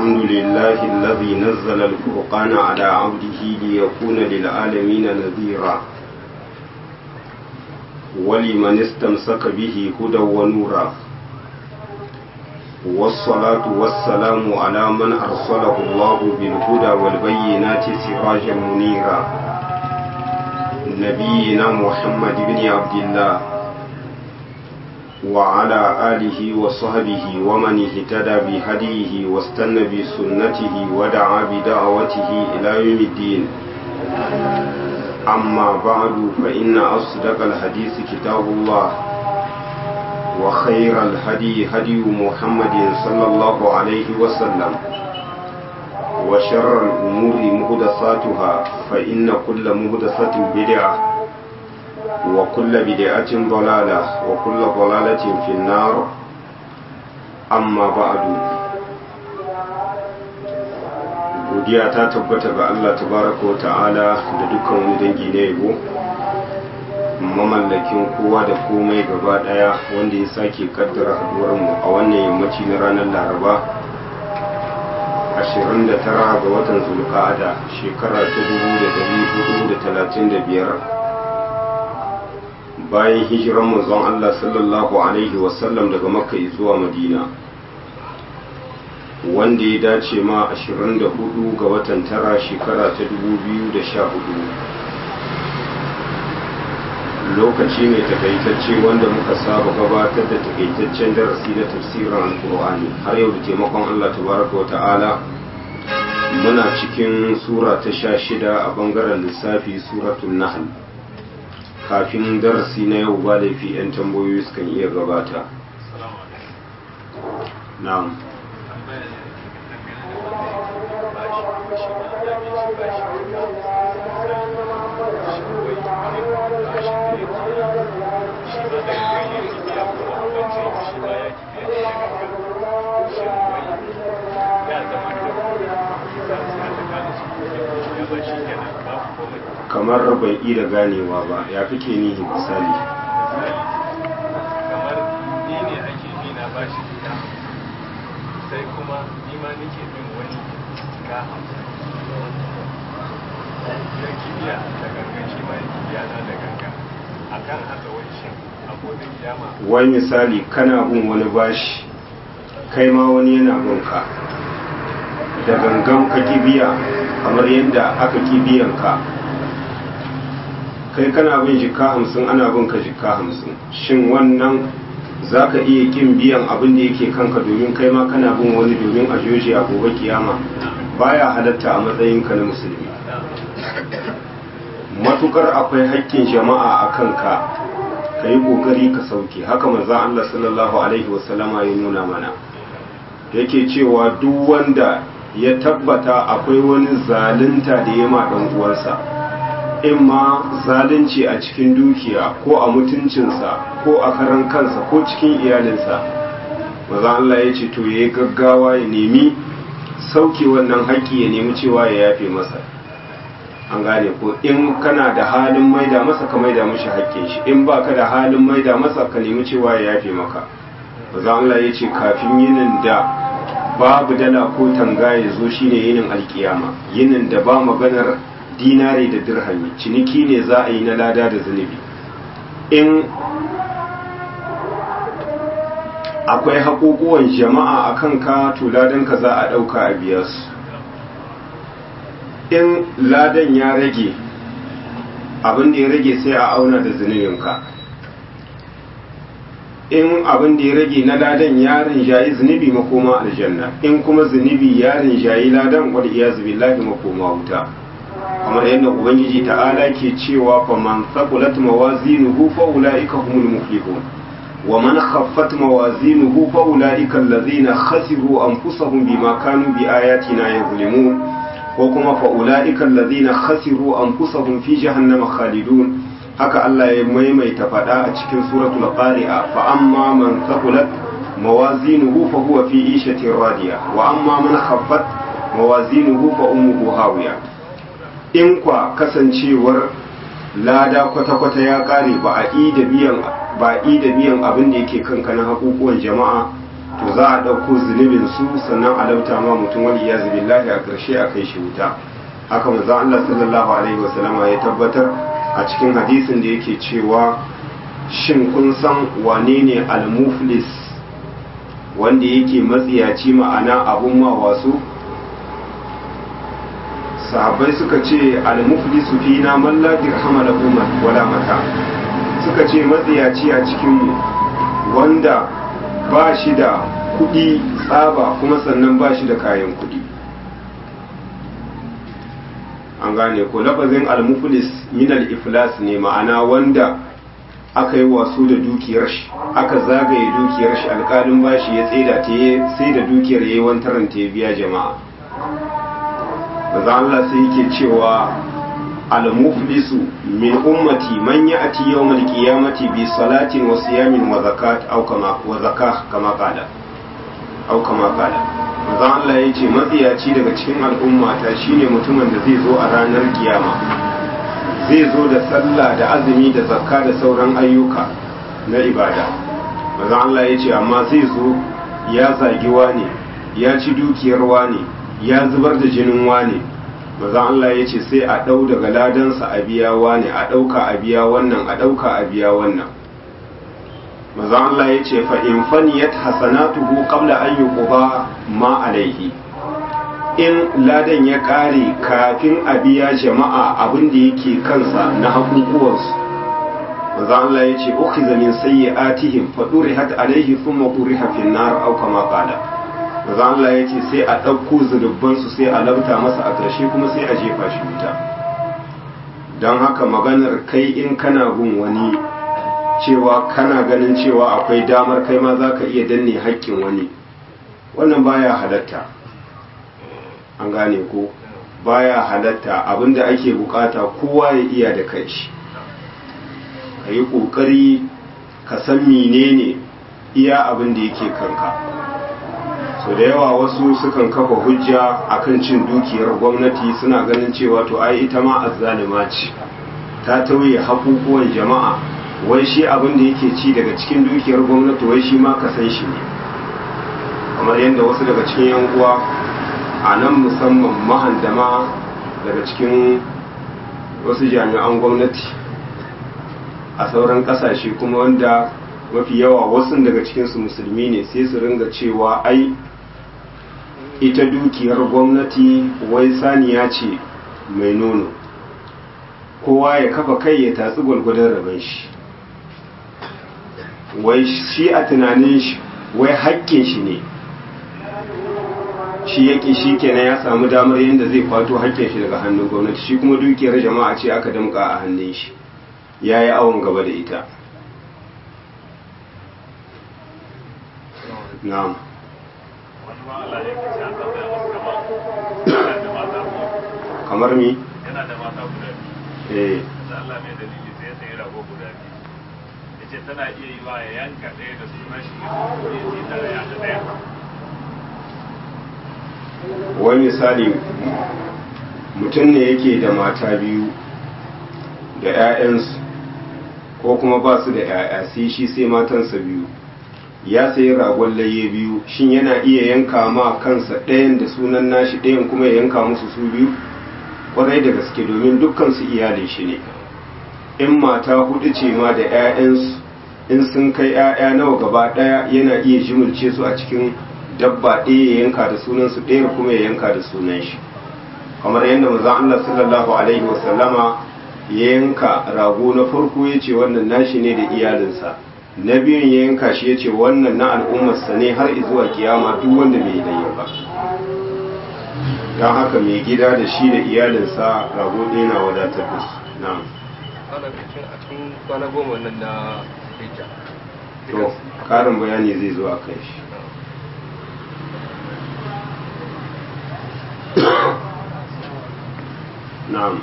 الحمد لله الذي نزل الفرقان على عبده ليكون للعالمين نذيرا ولمن استمسك به هدى ونورا والصلاة والسلام على من أرسله الله بالهدى والبينات سراجا منيرا نبينا محمد بن عبد الله وعلى آله وصحبه ومن اهتدى بهديه واستنى بسنته ودعا بدعوته إلى يوم الدين أما بعد فإن أصدق الحديث كتاب الله وخير الهدي هدي محمد صلى الله عليه وسلم وشر الأمور محدثاتها فإن كل محدثة بدعة وكل بدعة ضلالة وكل ضلالة في النار أما بعد godiya ta tabbata ga Allah tabaraka wa ta'ala da dukkan wani dangi na yabo mamallakin kowa da komai gaba daya wanda ya sake kaddara haduwar mu a wannan yammaci na ranar Laraba 29 ga watan Zulqa'ada shekara ta 1435 bayan hijiran manzon Allah sallallahu alaihi wasallam daga Makka zuwa Madina wanda ya dace ma 24 ga watan tara shekara ta 2014 lokaci mai takaitacce wanda muka saba gabatar da takaitaccen darasi na tafsirin alkur'ani har yau da taimakon Allah tabaraka wa ta'ala muna cikin sura ta 16 a bangaren lissafi suratul nahl kafin darasi na yau ba laifi 'yan tambayoyi sukan iya gabata. Na'am. Kamar bai iya ganewa ba ya fi ke nihi misali kamar ni ne ake bi na bashi gida sai kuma ni ma nake bin wani ga ya kibiya da gangan shi ma ya kibiya na da gangan akan haka wani shin a gobe kiyama wai misali kana bin wani bashi kai ma wani yana bin ka da gangan ka kibiya kamar yadda aka kibiyan ka kai kana bin jika 50 ana bin ka jika 50 shin wannan za ka iya kin biyan abin da yake kanka domin kai ma kana bin wani domin a joji a gobe kiyama baya halatta a matsayinka na musulmi matukar akwai haƙƙin jama'a a kanka ka yi ƙoƙari ka sauke haka manzon Allah sallallahu alaihi wasallama ya nuna mana yake cewa duk wanda ya tabbata akwai wani zalunta da ya ma ɗan uwansa in ma zalunci a cikin dukiya ko a mutuncinsa ko a karan kansa ko cikin iyalinsa maza Allah ya ce to ya yi gaggawa ya nemi sauke wannan haƙƙi ya nemi cewa ya yafe masa an gane ko in kana da halin maida masa ka maida mashi haƙƙin shi in ba ka da halin maida masa ka nemi cewa ya yafe maka maza Allah ya ce kafin yinin da babu dala ko tanga ya zo shine yinin alkiyama yinin da ba maganar dinari da dirhami ciniki ne za a yi na lada da zunubi in akwai haƙoƙuwan jama'a a kanka to ladanka za a ɗauka a biya su in ladan ya rage abin da ya rage sai a auna da zunubinka in abin da ya rage na ladan ya rinjayi zunubi makoma aljanna in kuma zunubi ya rinjayi ladan wal iyazu billahi makoma wuta kamar yadda ubangiji ta'ala ke cewa fa man thaqulat mawazinuhu fa ulaika humul muflihun wa man khaffat mawazinuhu fa ulaika allazina khasiru anfusahum bima kanu bi ayatina yuzlimun wa kuma fa ulaika allazina khasiru anfusahum fi jahannama khalidun haka Allah ya maimaita fada a cikin suratul qari'a fa amma man thaqulat mawazinuhu fa huwa fi ishatin radiya wa amma man khaffat mawazinuhu fa ummuhu hawiya in kwa kasancewar lada kwata-kwata ya kare ba a da biyan abin da yake kanka na hakukuwan jama'a to to za a ɗauko zunubin su sannan a lauta ma mutum wani iyazu billahi a ƙarshe a kai shi wuta. Haka manzon Allah sallallahu alaihi wasallama ya tabbatar a cikin hadisin da yake cewa shin kun san wane ne al-muflis, wanda yake matsiyaci ma'ana abun ma wasu? Sahabbai suka ce al-muflisu fina man la dirhama lahu wala mata, suka ce matsiyaci a cikin mu wanda ba shi da kudi tsaba kuma sannan ba shi da kayan kudi. An gane ko lafazin al-muflis min al-iflas ne, ma'ana wanda aka yi wasu da dukiyar shi, aka zagaye dukiyar shi, alƙalin bashi ya tseda ta sai da dukiyar yayi wantaran ta ya biya jama'a. Maza Allah sai yake cewa al-muflisu min ummati man ya'ti yawmal qiyamati bi salatin wa siyamin wa zakat aw kama qala. Maza Allah yace matsiyaci daga cikin al'umma ta shine mutumin da zai zo a ranar kiyama, zai zo da sallah da azumi da zakka da sauran ayyuka na ibada. Maza Allah yace amma zai zo ya zagi wane, ya ci dukiyar wane, ya zubar da jinin wane. Maza Allah ya ce sai a ɗau daga ladansa a biya wane, a ɗauka a biya wannan, a ɗauka a biya wannan. Maza Allah ya ce fa in faniyat hasanatuhu qabla an yuqba ma alaihi, in ladan ya ƙare kafin a biya jama'a abin da yake kansa na hakukuwansu. Maza Allah ya ce ukhiza min sayyi'atihim fa durihat alaihi thumma duriha fi an-nar aw kama qala. Maza Allah ya ce sai a ɗauko zunubansu sai a labta masa a ƙarshe kuma sai a jefa shi wuta. Don haka maganar kai in kana gun wani cewa kana ganin cewa akwai damar kai ma za ka iya danne haƙƙin wani, wannan baya halatta. An gane ko baya halatta. Abinda ake bukata kowa ya iya da kai shi, ka yi ƙoƙari ka san menene iya abin da yake kanka. So da yawa wasu sukan kafa hujja akan cin dukiyar gwamnati, suna ganin cewa to ai ita ma azzalima ce, ta tauye hakukuwan jama'a, wai shi abin da yake ci daga cikin dukiyar gwamnati wai shi ma ka san shi ne. Kamar yadda wasu daga cikin yan uwa a nan musamman mahandama daga cikin wasu jami'an gwamnati a sauran kasashe kuma wanda mafi yawa wasu daga cikinsu musulmi ne, sai su ringa cewa ai ita dukiyar gwamnati wai saniya ce mai nono, kowa ya kafa kai ya tatsi gwalgwadon rabin shi. Wai shi a tunanin shi wai haƙƙin shi ne, shi yake shi kenan ya samu damar yadda zai kwato haƙƙin shi daga hannun gwamnati, shi kuma dukiyar jama'a ce aka damƙa a hannun shi, ya yi awon gaba da ita. Na'am. Kamar mi? Yana da mata guda biyu. Da Allah mai dalili sai ya sayi rago guda biyu. Ya ce tana iya yi wa ya yanka ɗaya da sunan shi ya ce tare ya da ɗaya. Wani misali mutum ne yake da mata biyu da 'ya'yansu, ko kuma ba su da 'ya'ya sai shi sai matansa biyu. Ya sayi ragon laye biyu, shin yana iya yanka ma kansa ɗayan da sunan nashi, ɗayan kuma ya yanka musu su biyu? Kwarai da gaske, domin dukkan su iyalin shi ne. In mata hudu ce ma da 'ya'yansu, in sun kai 'ya'ya nawa gaba ɗaya yana iya jimilce su a cikin dabba ɗaya ya yanka da sunan su, ɗaya kuma ya yanka da sunan shi. Kamar yadda manzon Allah sallallahu alaihi wasallama ya yanka rago na farko ya ce wannan nashi ne da iyalinsa, na biyun ya yanka shi ya ce wannan na al'ummarsa ne har zuwa kiyama duk wanda bai layya ba. Don haka mai gida da shi da iyalinsa rago ɗaya na wadatar da su. Na'am. Ana bikin a cikin kwana goma nan na hijja. To ƙarin bayani zai zo a kai shi. Na'am.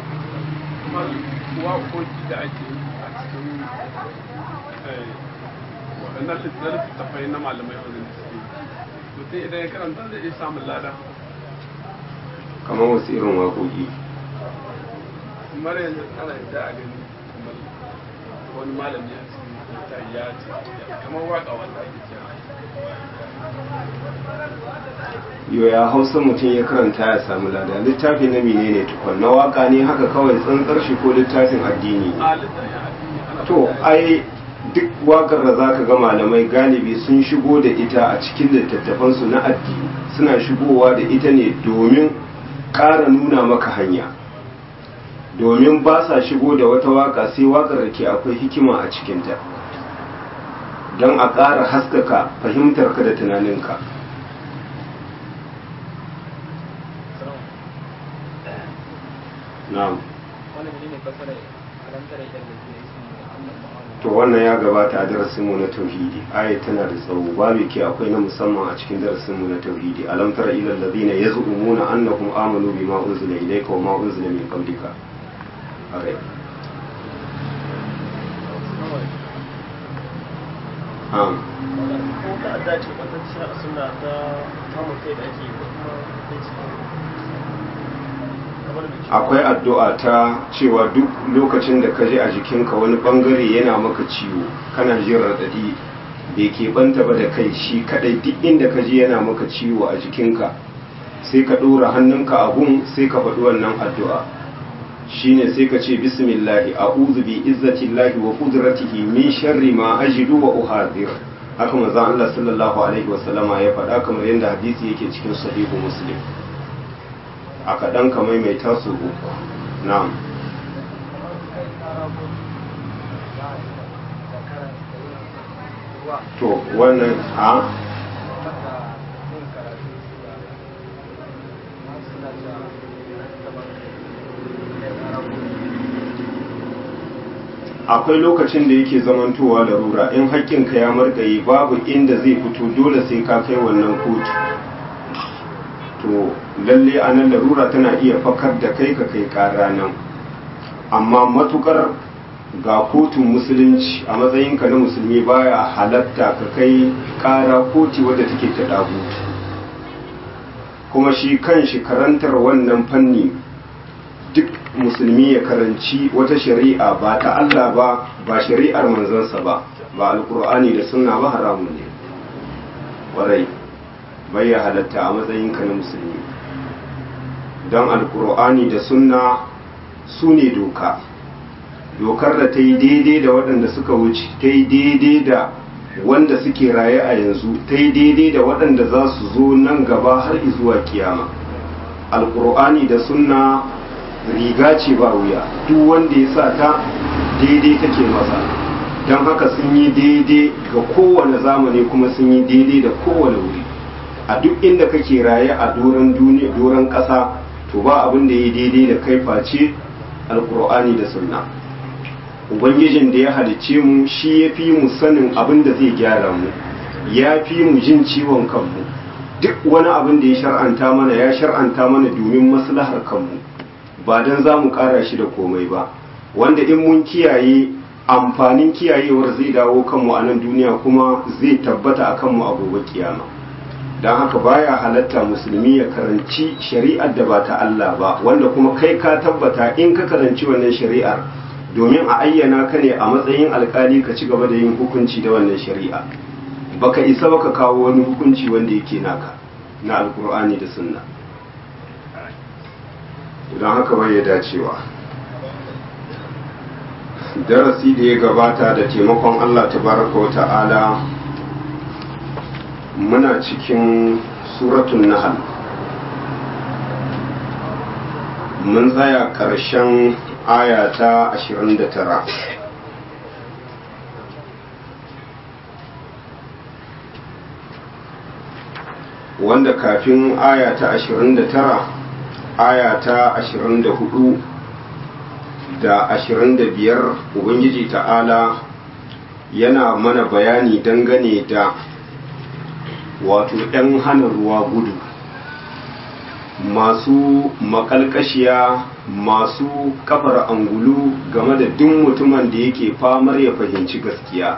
Waƙoƙi da ake yi a cikin waɗannan littattafai na malamai wajen suke, mutum idan ya karanta zai iya samun lada. Kamar wasu irin waƙoƙi. Kamar yanzu ana yadda a gani kamar wani malami a cikin ya ce kamar waka wanda ake cewa yoya hausa mutum ya karanta ya samu lada littafi na menene tukun na waka ne haka kawai tsantsar shi ko littafin addini a littafin addini ana to ai duk wakar da zaka ga malamai galibi sun shigo da ita a cikin littattafansu na addini suna shigowa da ita ne domin ƙara nuna maka hanya domin ba sa shigo da wata waka sai wakar da ke akwai hikima a cikinta don a ƙara haskaka fahimtarka da tunaninka na'am to wannan ya gabata a darasinmu na tauhidi ayat tana da tsawo babu ke akwai na musamman a cikin darasinmu na tauhidi alam tara ila alladhina yaz'umuna annahum amanu bima unzila ilayka wa ma unzila min qablika akai ko ta adda ce batacciya a sunna ta kamun kai da ake akwai addu'a ta cewa duk lokacin da ka je a jikinka wani bangare yana maka ciwo kana jin raɗaɗi bai keɓanta ba da kai shi kadai duk inda ka je yana maka ciwo a jikinka sai ka ɗora hannunka a gun sai ka faɗi wannan addu'a shine sai ka ce bismillahi a'udhu bi izzatillahi wa qudratihi min sharri ma ajidu wa uhadhir haka manzo Allah sallallahu alaihi wasallama ya faɗa kamar yadda hadisi yake cikin sahihu muslim a kaɗan ka maimaita su uku na'am to wannan a akwai lokacin da yake zamantowa larura in haƙƙinka ya margaye babu inda zai fito dole sai ka kai wannan kotu to lalle a nan larura tana iya fakar da kai ka kai ƙara nan amma matukar ga kotun musulunci a matsayinka na musulmi baya halatta ka kai ƙara koti wadda take ta ɗagutu kuma shi kan shi karantar wannan fanni duk musulmi ya karanci wata shari'a ba ta Allah ba shari'ar manzansa ba alkur'ani da sunna ba haramun ne warai bai ya halatta a matsayinka na musulmi don alkur'ani da sunna su ne dokar da ta yi daidai da waɗanda suka wuce ta yi daidai da wanda suke raye a yanzu ta yi daidai da waɗanda za su zo nan gaba har zuwa kiyama alkur'ani da sunna riga ce ba wuya duk wanda ya sa ta daidai take masa don haka sun yi daidai ga kowane zamani kuma sun yi daidai da kowane wuri a duk inda kake raye a doron duniya doron ƙasa to ba abin da ya daidai da kai face alkur'ani da sunna ubangijin da ya halicce mu shi ya fi mu sanin abin da zai gyara mu ya fi mu jin ciwon kanmu duk wani abin da ya shar'anta mana domin maslahar kanmu ba don za mu ƙara shi da komai ba wanda in mun kiyaye amfanin kiyayewar zai dawo kanmu a nan duniya kuma zai tabbata a kanmu a gobe kiyama don haka baya halatta musulmi ya karanci shari'ar da ba ta Allah ba wanda kuma kai ka tabbata in ka karanci wannan shari'ar domin a ayyana ka ne a matsayin alkali ka ci gaba da yin hukunci da wannan shari'a baka isa baka kawo wani hukunci wanda yake naka na alkur'ani da sunna don haka bai ya dacewa darasi da ya gabata da taimakon Allah tabaraka wa ta'ala muna cikin suratun nahl mun tsaya ƙarshen aya ta 29 wanda kafin aya ta 29 aya ta 24 da 25 ubangiji ta'ala yana mana bayani dangane da wato ɗan hana ruwa gudu masu makalkashiya masu kafar angulu game da duk mutumin da yake famar ya fahimci gaskiya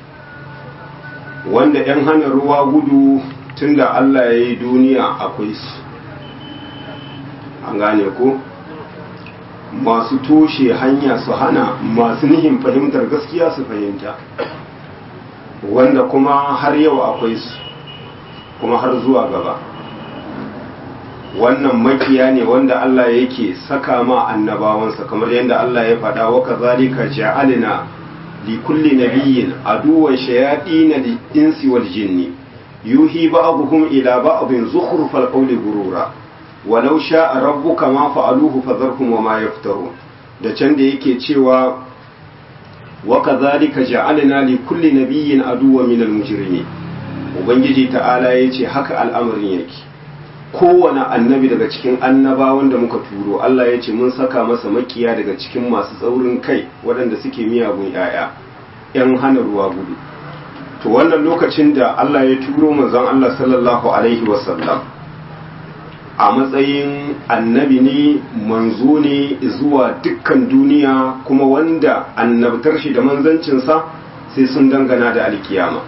wanda ɗan hana ruwa gudu tunda Allah ya yi duniya akwai su an gane ko masu toshe hanya su hana masu nihin fahimtar gaskiya su fahimta, wanda kuma har yau akwai su kuma har zuwa gaba. Wannan makiya ne wanda Allah yake saka ma annabawansa, kamar yadda Allah ya faɗa wa kazalika ja'alna li kulli nabiyyin aduwwan shayatin al-insi wal jinni yuhi ba'dhum ila ba'dhin zukhrufal qawli gurura walau sha'a rabbuka ma fa'aluhu fadharhum wa ma yaftarun. da can da yake cewa wa kadhalika ja'alna li kulli nabiyyin aduwwan minal mujrimin, ubangiji ta'ala yace haka al'amarin yake. kowane annabi daga cikin annabawan da muka turo Allah ya ce mun saka masa makiya daga cikin masu tsaurin kai waɗanda suke miyagun 'ya'ya 'yan hana ruwa gudu. To wannan lokacin da Allah ya turo manzon Allah sallallahu alaihi wasallam a matsayin annabi ne, manzo ne zuwa dukkan duniya, kuma wanda annabtar shi da manzancinsa sai sun dangana da alkiyama.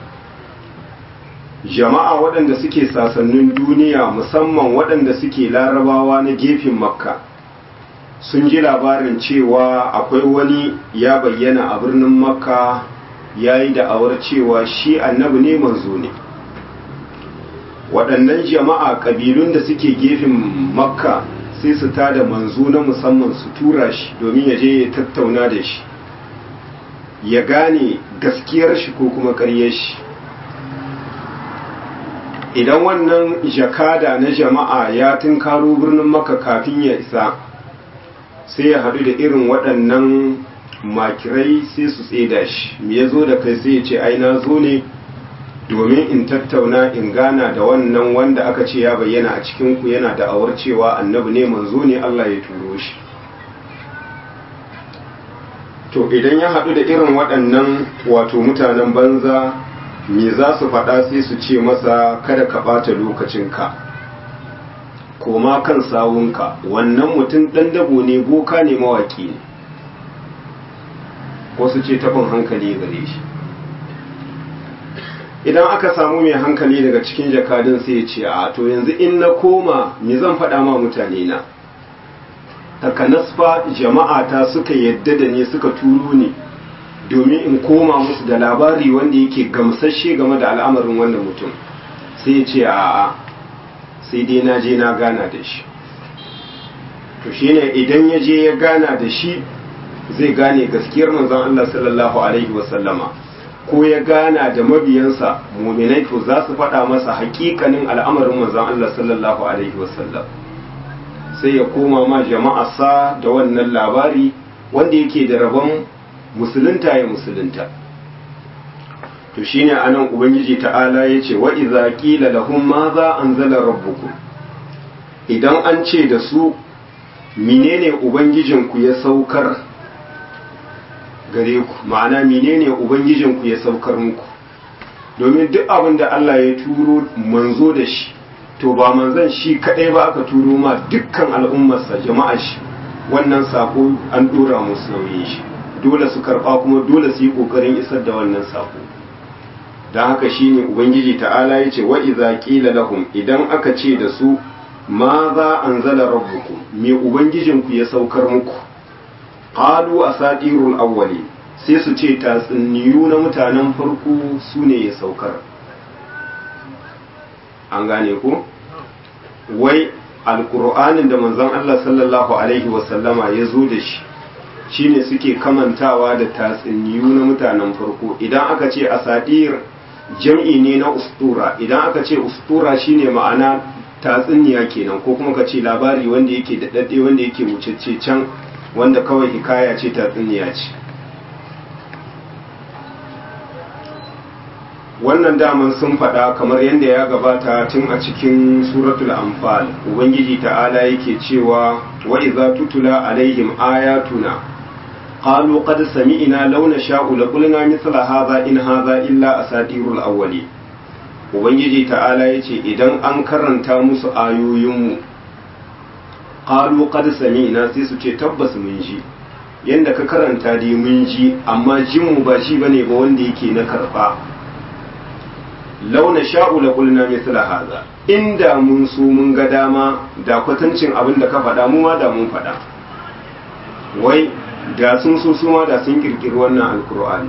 Jama'a waɗanda suke sasannin duniya, musamman waɗanda suke larabawa na gefen makka, sun ji labarin cewa akwai wani ya bayyana a birnin makka ya yi da'awar cewa shi annabi ne, manzo ne. Waɗannan jama'a ƙabilun da suke gefen makka sai su tada manzo na musamman su tura shi domin ya je ya tattauna da shi, ya gane gaskiyar shi ko kuma ƙaryar shi. Idan wannan jakada na jama'a ya tunkaro birnin Makka kafin ya isa, sai ya haɗu da irin waɗannan makirai sai su tseda shi. Me ya zo da kai? sai ya ce ai na zo ne domin in tattauna in gana da wannan wanda aka ce ya bayyana a cikinku yana da awar cewa annabi ne, manzo ne, Allah ya turo shi. To idan ya haɗu da irin waɗannan wato mutanen banza, me za su faɗa? sai su ce masa kada ka ɓata lokacinka, koma kan sawunka, wannan mutum ɗan dabo ne, boka ne, mawaƙi ne, ko su ce taɓin hankali gare shi. Idan aka samu mai hankali daga cikin jakadun sai ya ce a to yanzu in na koma me zan faɗa ma mutane na? Takanas fa jama'a ta suka yadda da ni, suka turo ni domin in koma musu da labari wanda yake gamsashe game da al'amarin wannan mutum. Sai ya ce a'a, sai dai na je na gana da shi. To shine idan ya je ya gana da shi zai gane gaskiyar manzon Allah sallallahu alaihi wasallama, ko ya gana da mabiyansa muminai, to za su faɗa masa hakikanin al'amarin manzon Allah sallallahu alaihi wasallam. Sai ya koma ma jama'arsa da wannan labari, wanda yake da rabon musulunta ya musulunta. To shine anan ubangiji ta'ala yace wa idza qila lahum ma za anzala rabbukum, idan an ce da su menene ubangijinku ya saukar gare ku, ma'ana menene ubangijinku ya saukar muku, domin duk abin da Allah ya turo manzo da shi, to ba manzon shi kadai ba aka turo ma dukkan al'ummarsa, jama'a shi, wannan sako an dora musu nauyin shi, dole su karba kuma dole su yi kokarin isar da wannan sako. Dan haka shine ubangiji ta'ala yace wa idza qila lahum, idan aka ce da su ma za anzala rabbukum, me ubangijinku ya saukar muku, qalu asatirul awwali, sai su ce tatsuniyu na mutanen farko su ne ya saukar. An gane ku? Wai alqur'anin da manzon Allah sallallahu alaihi wasallama ya zo da shi shine suke kamantawa da tatsuniyu na mutanen farko. Idan aka ce asatir jam'i ne na ustura, idan aka ce ustura shine ma'ana tatsuniya kenan, ko kuma ka ce labari wanda yake da dadde, wanda yake wucecce can, wanda kawai hikaya ce, tatsuniya ce. Wannan daman sun faɗa kamar yadda ya gabata tun a cikin suratul anfal, ubangiji ta'ala yake cewa wa idza tutula alaihim ayatuna qalu qad sami'na law nasha'u la qulna mithla hadha in hadha illa asatirul awwali. Ubangiji ta'ala yace idan an karanta musu ayoyinmu, qalu qad sami'na, sai su ce tabbas mun ji, yanda ka karanta dai mun ji, amma jinmu ba shi bane ba wanda yake na karba. Law nasha'u la qulna mithla hadha, inda mun so mun ga dama da kwatancin abin da ka faɗa mu ma da mun faɗa. wai da sun so suma da sun kirkiri wannan alkur'ani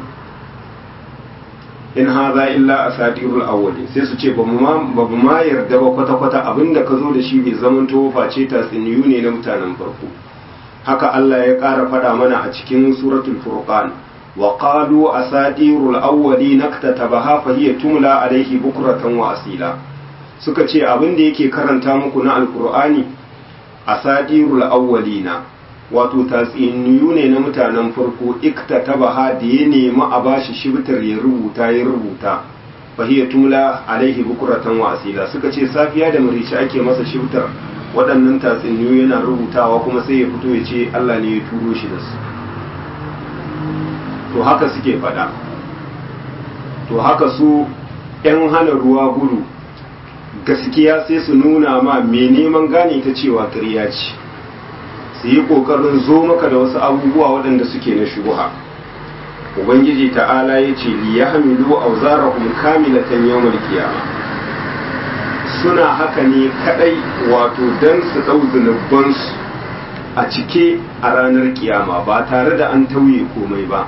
in haza illa asatirul awwalin sai su ce ba mu ma yarda ba kwata-kwata abinda ka zo da shi bai zamanto face tatsuniyu ne na mutanen farko. Haka Allah ya ƙara faɗa mana a cikin suratul furqan wa qalu asatirul awwalin iktatabaha fa hiya tumla alayhi bukratan wa asila. Suka ce abin da yake karanta muku na alkur'ani asatirul awwalina wato tatsuniyu ne na mutanen farko iktatabaha da ya nemi a bashi shibtar ya rubuta fa hiya tumla alaihi bukratan wa asila. Suka ce safiya da marici ake masa shibtar waɗannan tatsuniyu yana rubutawa kuma sai ya fito ya ce Allah ne ya turo shi da su. To haka suke faɗa, to haka su 'yan hana ruwa gudu gaskiya sai su nuna ma mai neman gane ta cewa ƙarya ce, su yi ƙoƙarin zo maka da wasu abubuwa waɗanda suke na shubuha. Ubangiji ta'ala ya ce li ya hamilu auzarahum kamilatan yawmal qiyama, suna haka ne kadai wato dan su dau zunubansu a cike a ranar kiyama ba tare da an tauye komai ba,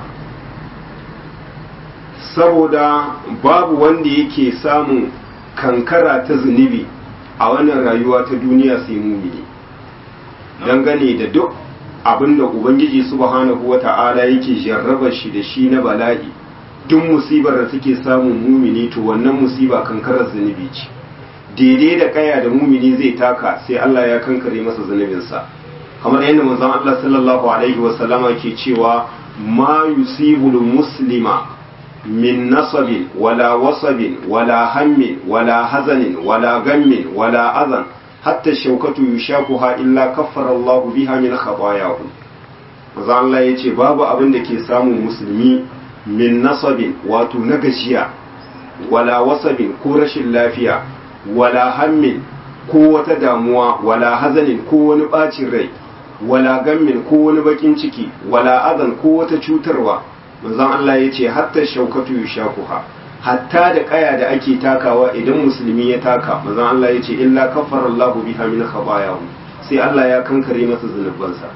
saboda babu wanda yake samun kankara ta zunubi a wannan rayuwa ta duniya sai mumini, dangane da duk abinda ubangiji subhanahu wata'ala yake jarraba shi da shi na bala'i, duk musibar da take samun mumini to wannan musiba kankarar zunubi ce. Daidai da kaya da mumini zai taka sai Allah ya kankare masa zunubinsa, kamar yadda manzon Allah sallallahu alaihi wasallama ke cewa ma yusibul muslima min nasabin wala wasabin wala hammin wala hazanin wala gammin wala azan hatta shaukatu yushakuha illa kaffara Allah biha min khatayahu. Manzon Allah yace babu abin da ke samun musulmi min nasabin wato na gajiya, wala wasabin ko rashin lafiya, wala hammin ko wata damuwa, wala hazanin ko wani bacin rai, wala gammin ko wani bakin ciki, wala azan ko wata cutarwa. Manzon Allah ya ce hatta shaukatu yushakuha, hatta da kaya da ake takawa idan musulmi ya taka, manzon Allah ya ce illa kaffara Allahu biha min khatayahu, sai Allah ya kankare masa zunubansa.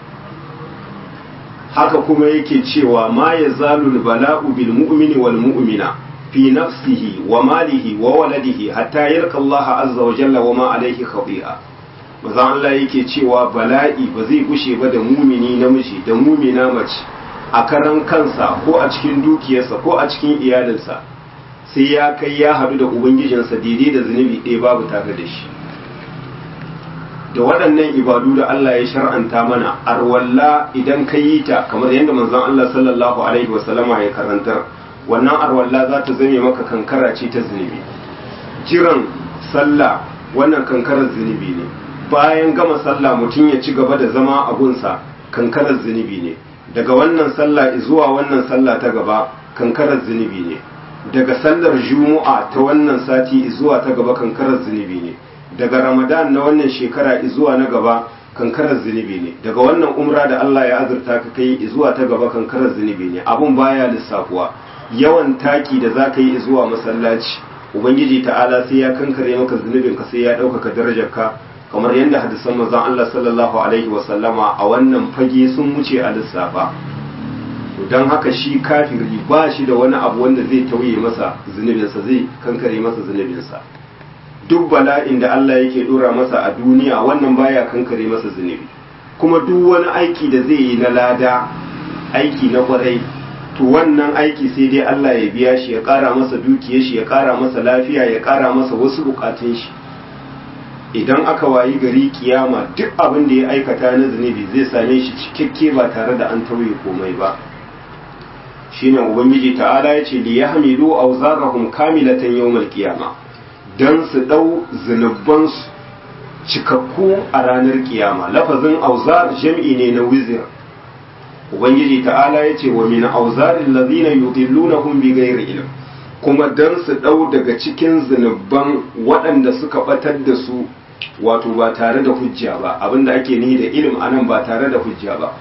Haka kuma yake cewa ma yazalul bala'u bil mu'mini wal mu'mina fi nafsihi wa malihi wa waladihi hatta yalqa Allah azza wa jalla wa ma alayhi khati'a. Manzon Allah yake cewa bala'i ba zai gushe ba da mumini namiji da mumina mace a karan kansa ko a cikin dukiyarsa ko a cikin iyalinsa, sai ya kai ya haɗu da ubangijinsa daidai da zunubi ɗaya babu tare da shi. Da waɗannan ibadu da Allah ya shar'anta mana, arwalla idan ka yi ta kamar yadda manzon Allah sallallahu alaihi wasallama ya karantar, wannan arwalla za ta zame maka kankara ce ta zunubi. Jiran sallah wannan kankarar zunubi ne, bayan gama sallah mutum ya ci gaba da zama a gunsa kankarar zunubi ne, daga wannan sallah zuwa wannan sallah ta gaba kankarar zunubi ne, daga sallar juma'a ta wannan sati zuwa ta gaba kankarar zunubi ne, daga ramadan na wannan shekara zuwa na gaba kankarar zunubi ne, daga wannan umra da Allah ya azurta ka kai zuwa ta gaba kankarar zunubi ne. Abun baya lissafuwa, yawan taki da za ka yi zuwa masallaci ubangiji ta'ala sai ya kankare maka zunubin ka, sai ya ɗaukaka darajarka, kamar yadda hadisan manzon Allah sallallahu alaihi wasallama a wannan fage sun wuce a lissafa. Don haka shi kafiri ba shi da wani abu wanda zai tauye masa zunubinsa, zai kankare masa zunubinsa. Duk bala'in da Allah yake dora masa a duniya wannan baya kankare masa zunubi, kuma duk wani aiki da zai yi na lada, aiki na kwarai, to wannan aiki sai dai Allah ya biya shi, ya ƙara masa dukiyar shi, ya ƙara masa lafiya, ya ƙara masa wasu bukatun shi. Idan aka wayi gari kiyama duk abin da ya aikata na zunubi zai same shi cikakke ba tare da an tauye komai ba. Shine ubangiji ta'ala ya ce li yahmilu awzarahum kamilatan yawmal qiyama, dan su dau zunubansu cikakku a ranar kiyama. Lafazin auzar jam'i ne na wizir. Ubangiji ta'ala ya ce wa min auzarin lazina yudillunahum bighairi ilm, kuma dan su dau daga cikin zunuban waɗanda suka batar da su wato ba tare da hujja ba, abinda ake nihi da ilm anan ba tare da hujja ba.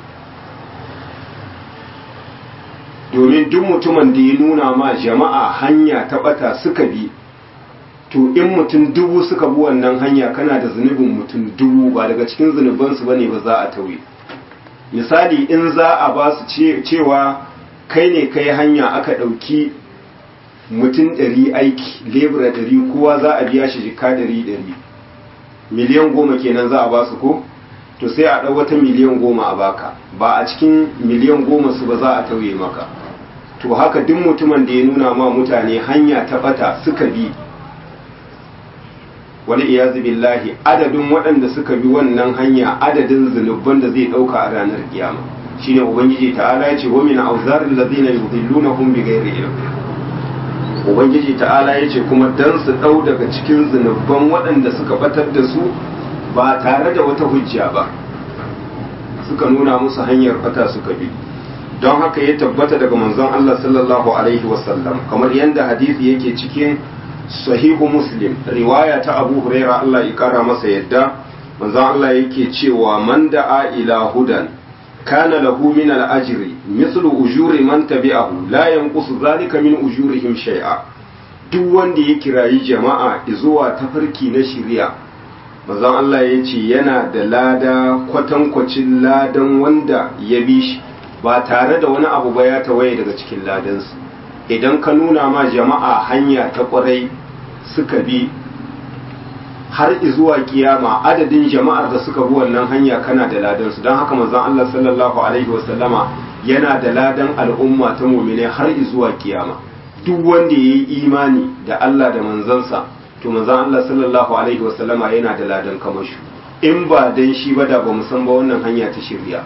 Domin duk mutumin da ya nuna ma jama'a hanya ta bata suka bi, to in mutum dubu suka bi wannan hanya kana da zunubin mutum dubu, ba daga cikin zunubansu bane ba za a tauye. misali in za a ba su cewa kai ne kai hanya aka ɗauki mutum 100 aiki lebura 100 kowa za a biya shi jika 100 miliyan 10 kenan za a ba su ko to sai a ɗau wata miliyan 10 a baka ba a cikin miliyan 10 su ba za a tauye maka to haka duk mutumin da ya nuna ma mutane hanya ta bata suka bi wani iyazu billahi adadin waɗanda suka bi wannan hanya adadin zunubban da zai ɗauka a ranar kiyama shine ubangiji ta'ala ya ce wa min awzaril ladina yudhillunahum bighairi ilm ubangiji ta'ala ya ce kuma dan su ɗau daga cikin zunubban waɗanda suka batar da su ba tare da wata hujja ba suka nuna musu hanyar bata suka bi don haka ya tabbata daga manzon Allah sallallahu alaihi wasallam kamar yadda hadisi yake cikin sahihu muslim riwaya ta abu huraira Allah ya kara masa yadda manzon Allah yake cewa man da'a ila hudan kana lahu min al-ajri mithlu ujuri man tabi'ahu la yanqusu dhalika min ujurihim shay'a duk wanda ya kirayi jama'a zuwa tafarki na shari'a manzon Allah yace yana da lada kwatankwacin ladan wanda ya bi shi ba tare da wani abu ba ya tawaye daga cikin ladansu idan ka nuna ma jama'a hanya ta kwarai suka bi har zuwa kiyama adadin jama'ar da suka bi wannan hanya kana da ladansu don haka manzon Allah sallallahu alaihi wasallama yana da ladan al'umma ta mu'mine har zuwa kiyama duk wanda yayi imani da Allah da manzansa to manzon Allah sallallahu alaihi wasallama yana da ladan kamashu in ba dan shi ba da ba mu san ba wannan hanya ta shirya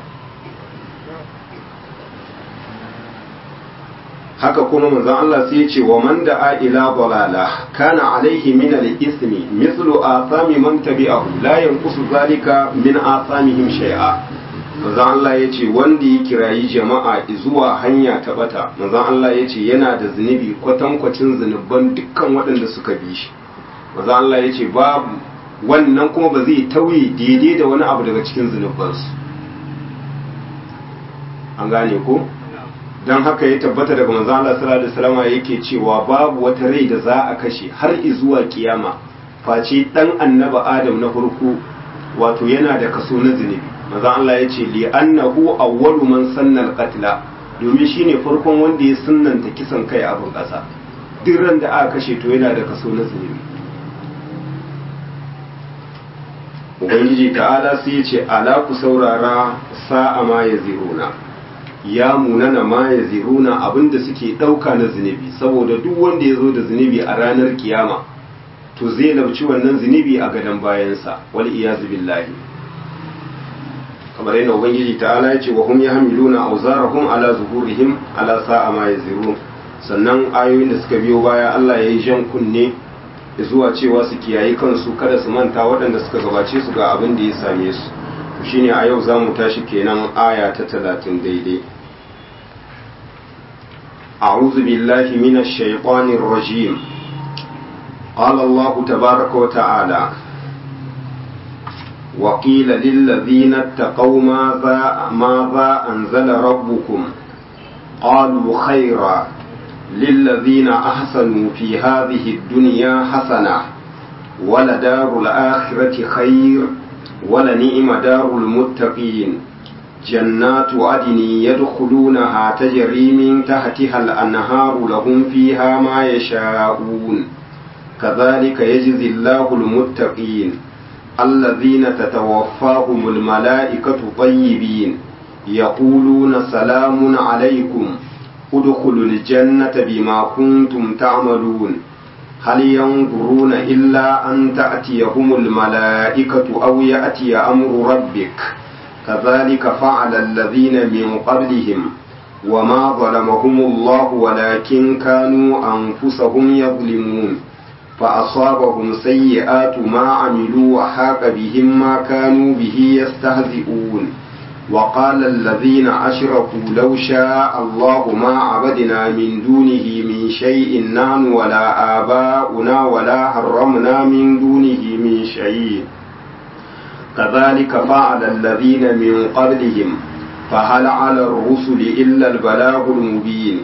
haka kuma manzon Allah sai ya ce wa man da'a ila dalala kana alaihi min al-ismi mithlu athami man tabi'ahu la yanqusu zalika min athamihim shay'a manzon Allah ya ce wanda ya kirayi jama'a zuwa hanya ta bata manzon Allah ya ce yana da zunubi kwatankwacin zunuban dukkan waɗanda suka bi shi manzon Allah ya ce babu wannan kuma ba zai tauye daidai da wani abu daga cikin zunubansu an gane ko don haka ya tabbata daga manzo Allah sallallahu alaihi wasallam yake cewa babu wata rai da za a kashe har zuwa kiyama face dan annabi Adam na farko wato yana da kaso na zunubi manzo Allah ya ce li annahu awwalu man sanna al-qatla domin shine farkon wanda ya sunnanta kisan kai a ban kasa duk ran da aka kashe to yana da kaso na zunubi ubangiji ta'ala sai ya ce ala ku saurara sa'a ma yaziruna ya munana ma ya ziruna abinda suke ɗauka na zunubi saboda duk wanda ya zo da zunubi a ranar kiyama to zai labci wannan zunubi a gadon bayansa wal iyazu billahi kamar yana ubangiji ta'ala ya ce wa hum yahmiluna awzarahum ala zuhurihim ala sa'a ma yazirun sannan ayoyin da suka biyo baya Allah ya yi jan kunne zuwa cewa su kiyaye kansu kada su manta waɗanda suka gabace su ga abin da ya same su shine a yau za mu tashi kenan aya ta 30 daidai أعوذ بالله من الشيطان الرجيم قال الله تبارك وتعالى وقيل للذين اتقوا ماذا أنزل ربكم قالوا خيرا للذين أحسنوا في هذه الدنيا حسنة ولدار الآخرة خير ولنعم دار المتقين جنات عدن يدخلونها تجري من تحتها الأنهار لهم فيها ما يشاءون كذلك يجزي الله المتقين الذين تتوفاهم الملائكة طيبين يقولون سلام عليكم ادخلوا الجنة بما كنتم تعملون هل ينظرون إلا أن تأتيهم الملائكة أو يأتي أمر ربك كذلك فعل الذين من قبلهم وما ظلمهم الله ولكن كانوا أنفسهم يظلمون فأصابهم سيئات ما عملوا وحاق بهم ما كانوا به يستهزئون وقال الذين أشركوا لو شاء الله ما عبدنا من دونه من شيء نحن ولا آباؤنا ولا حرمنا من دونه من شيء كذلك فعل الذين من قبلهم فهل على الرسل إلا البلاغ المبين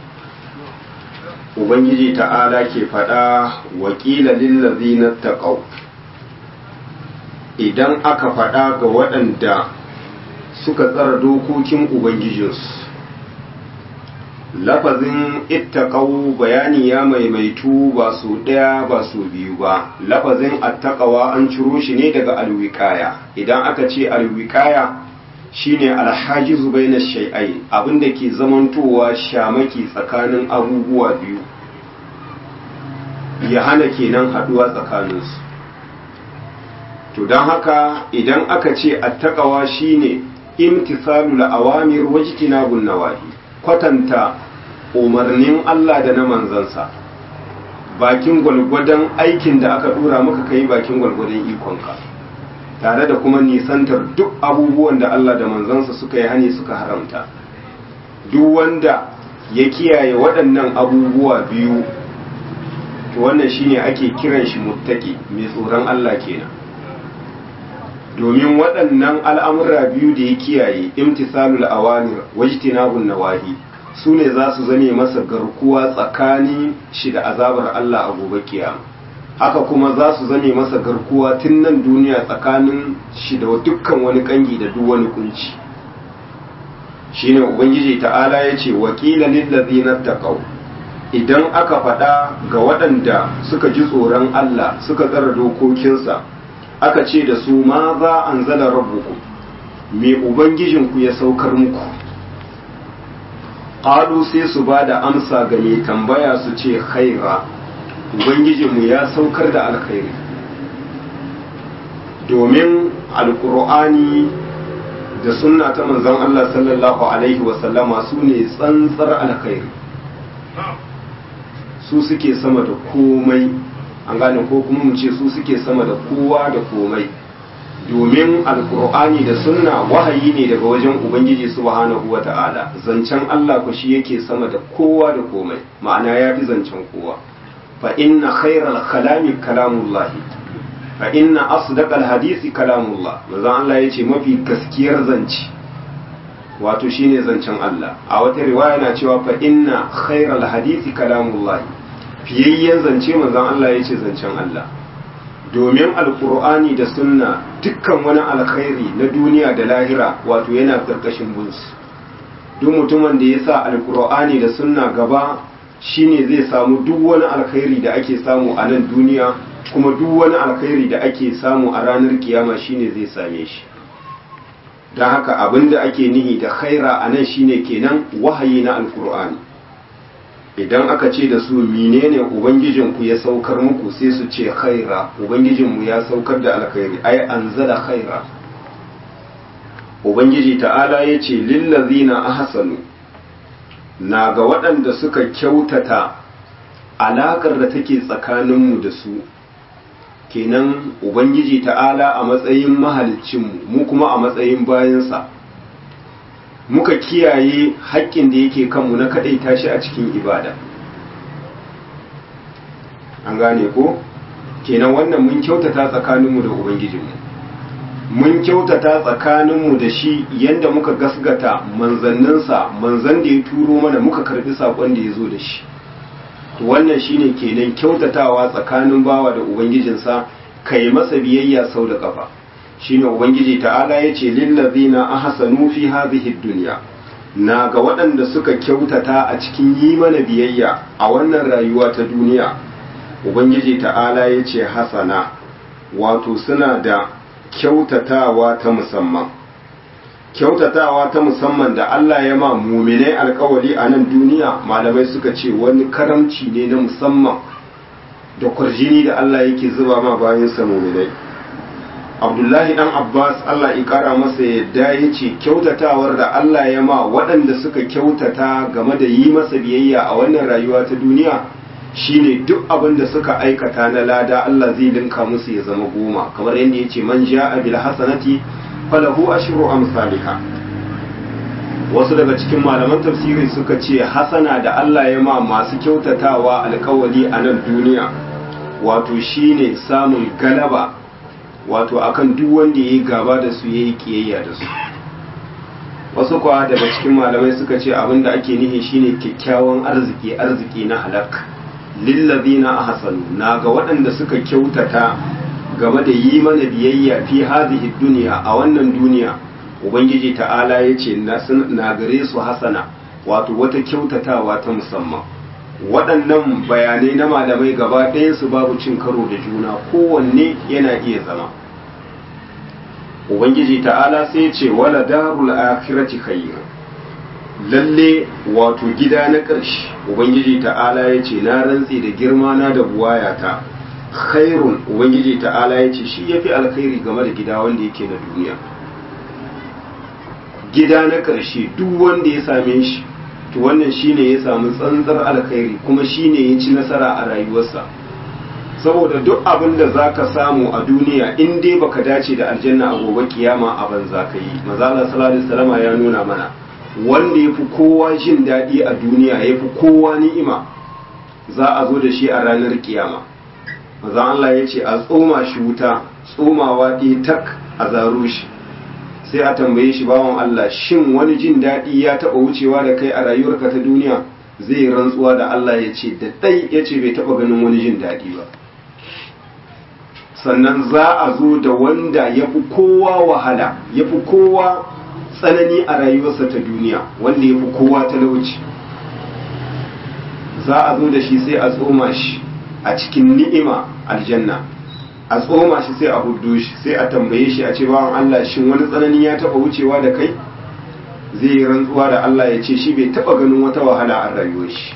Ubangiji ta'ala ke faɗa wakila lillazina taqaw idan aka faɗa ga waɗanda suka tsara dokokin ubangijinsu. Lafazin ittaqau bayani ya maimaitu ba su ɗaya ba su biyu ba. Lafazin attaqawa an ciro shi ne daga alwiqaya. Idan aka ce alwiqaya shine alhajizu baina shay'ai, abinda ke zamantowa shamaki tsakanin abubuwa biyu, ya hana kenan haduwa tsakaninsu. To don haka idan aka ce attaqawa shine imtithalul awamir wajtinabun nawahi, kwatanta umarnin Allah da na manzansa, bakin gwalgwadon aikin da aka dora maka kai bakin gwalgwadon ikonka, tare da kuma nisantar duk abubuwan da Allah da manzansa suka yi hani suka haramta. Duk wanda ya kiyaye waɗannan abubuwa biyu, to wannan shine ake kiran shi muttaqi, mai tsoron Allah kenan. Domin waɗannan al'amura biyu da ya kiyaye, imtisalul awamir wajtinabun nawahi, su ne za su zame masa garkuwa tsakanin shi da azabar Allah a gobe kiyama. Haka kuma za su zame masa garkuwa tun nan duniya tsakanin shi da dukkan wani kangi da duk wani kunci. Shine Ubangiji ta'ala ya ce wakila lillazina taqaw, idan aka faɗa ga waɗanda suka ji tsoron Allah suka tsara dokokinsa, aka ce da su ma za anzala rabbukum, me ubangijinku ya saukar muku. Qalu sai su ba da amsa ga mai tambaya su ce khaira, ubangijinmu ya saukar da alkhairi. Domin alkur'ani da sunna ta manzon Allah sallallahu alaihi wasallama su ne tsantsar alkhairi, su suke sama da komai, an gane ko kuma mu ce su suke sama da kowa da komai. Domin alkur'ani da sunna wahayi ne daga wajen ubangiji subhanahu wata'ala, zancen Allah ku shi yake sama da kowa da komai, ma'ana ya fi zancen kowa. fa inna khairal kalami kalamullahi, fa inna asdaqal hadisi kalamullah. manzon Allah yace mafi gaskiyar zance wato shine zancen Allah. A wata riwaya na cewa fa inna khairal hadisi kalamullahi, fiyayyen zance manzon Allah yace zancen Allah. Domin alkur'ani da sunna dukkan wani alkhairi na duniya da lahira wato yana karkashin bunsu. Duk mutumin da ya sa alkur'ani da sunna gaba shine zai samu duk wani alkhairi da ake samu a nan duniya, kuma duk wani alkhairi da ake samu a ranar kiyama shine zai same shi. Don haka abinda ake nihi da khaira a nan shine kenan wahayi na alkur'ani. Idan aka ce da su menene ubangijinku ya saukar muku, sai su ce khaira, ubangijinmu ya saukar da alkhairi, ai anzala khaira. Ubangiji ta'ala ya ce lillazina ahsanu, na ga waɗanda suka kyautata alaƙar da take tsakaninmu da su, kenan ubangiji ta'ala a matsayin mahaliccinmu, mu kuma a matsayin bayansa, muka kiyaye haƙƙin da yake kanmu na kaɗaita shi a cikin ibada. An gane ko? Kenan wannan mun kyautata tsakaninmu da Ubangijinmu. Mun kyautata tsakaninmu da shi yadda muka gasgata manzanninsa, manzan da ya turo mana muka karɓi saƙon da ya zo da shi. Wannan shine kenan kyautatawa tsakanin bawa da Ubangijinsa, kai masa biyayya sau da ƙafa. Shine ubangiji ta'ala yace lillazina ahsanu fi hadhihi dunya, na ga waɗanda suka kyautata a cikin yi mana biyayya a wannan rayuwa ta duniya. Ubangiji ta'ala yace hasana, wato suna da kyautatawa ta musamman. Kyautatawa ta musamman da Allah ya ma mu'minai alƙawari a nan duniya, malamai suka ce wani karamci ne na musamman da kwarjini da Allah yake zuba ma bayansa mu'minai. Abdullahi dan Abbas Allah ya kara masa yadda ya ce kyautatawar da Allah ya ma waɗanda suka kyautata game da yi masa biyayya a wannan rayuwa ta duniya shine duk abin da suka aikata na lada Allah zai linka musu ya zama 10, kamar yadda ya ce man ja'a bil hasanati falahu ashru amsalha. Wasu daga cikin malaman tafsiri suka ce hasana da Allah ya ma masu kyautatawa alkawali a nan duniya wato shine samun galaba wato akan duk wanda yayi gaba da su yayi kiyayya da su. Wasu kuwa daga cikin malamai suka ce abinda ake nihi shine kyakkyawan arziki na halak. Lillazina ahsanu, na ga waɗanda suka kyautata game da yi mana biyayya fi hadhihi dunya, a wannan duniya, ubangiji ta'ala ya ce na gare su hasana wato wata kyautatawa ta musamman. Waɗannan bayanai na malamai gaba ɗayansu babu cin karo da juna, kowanne yana iya zama. Ubangiji ta'ala sai ce wala darul akhirati khayr, lalle wato gida na ƙarshe ubangiji ta'ala ya ce na rantsi da girma na da buwayata, khairun ubangiji ta'ala ya ce shi yafi alkhairi game da gida wanda yake na duniya. Gida na ƙarshe duk wanda ya same shi to wannan shine ya samu tsantsar alkhairi kuma shine ya ci nasara a rayuwarsa. Saboda duk abin da zaka samu a duniya in dai baka dace da aljanna a gobe kiyama a banza ka yi. Manzo Allah sallallahu alaihi wasallam ya nuna mana wanda yafi kowa jin daɗi a duniya yafi kowa ni'ima za a zo da shi a ranar kiyama. Manzo Allah ya ce a tsoma shi wuta tsomawa ɗaya tak a zaro shi, sai a tambaye shi bawan Allah shin wani jin daɗi ya taɓa wucewa da kai a rayuwarka ta duniya? Zai rantsuwa da Allah ya ce da ɗai ya ce bai taɓa ganin wani jin daɗi ba. Sannan za a zo da wanda ya fi kowa wahala ya fi kowa tsanani a rayuwarsa ta duniya, wanda ya fi kowa talauci. Za a zo da shi sai a tsoma shi a cikin ni'ima aljanna, a tsoma shi sai a huddo shi, sai a tambaye shi a ce bawan Allah shin wani tsanani ya taba wucewa da kai? Zai yi rantsuwa da Allah ya ce shi bai taba ganin wata wahala a rayuwar shi.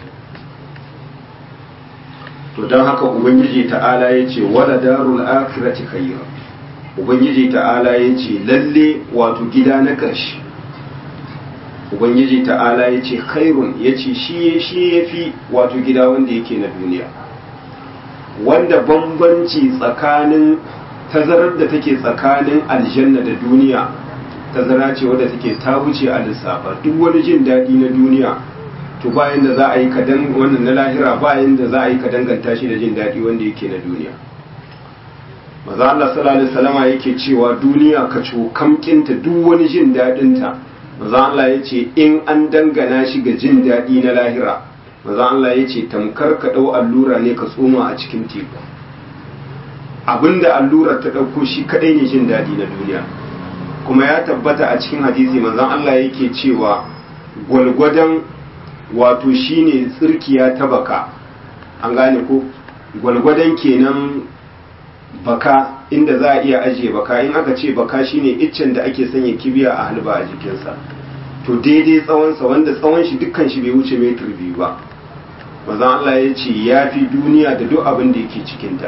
To don haka ubangiji ta'ala ya ce wala darul akhirati khayr, ubangiji ta'ala ya ce lalle wato gida na ƙarshe, ubangiji ta'ala ya ce khairun, ya ce shi ya fi wato gida wanda yake na duniya. Wanda bambanci tsakanin tazarar da take tsakanin aljanna da duniya tazara ce wadda take ta wuce a lissafa. Duk wani jin daɗi na duniya to bayan da za a yi kadan wannan na lahira bayan da za a yi ka danganta shi da jin daɗi wanda yake na duniya. Maza Allah sallallahu alaihi wasallama yake cewa duniya ka kamkinta duk wani jin daɗinta, maza Allah ya ce in an dangana shi ga jin daɗi na lahira, maza Allah ya ce tamkar ka ɗau allura ne ka tsoma a cikin teku. Abinda allurar ta ɗauko shi kaɗai ne jin daɗi na duniya. Kuma ya tabbata a cikin hadisi manzon Allah yake cewa gwalgwadon wato shine tsirkiya ta baka, an gane ko gwalgwadon kenan baka inda za a iya ajiye baka. In aka ce baka shine iccen da ake sanya kibiya a halba a jikinsa, to daidai tsawonsa wanda tsawon shi dukkan shi bai wuce metir 2 ba. Manzon Allah ya ce ya fi duniya da duk abin da yake cikinta.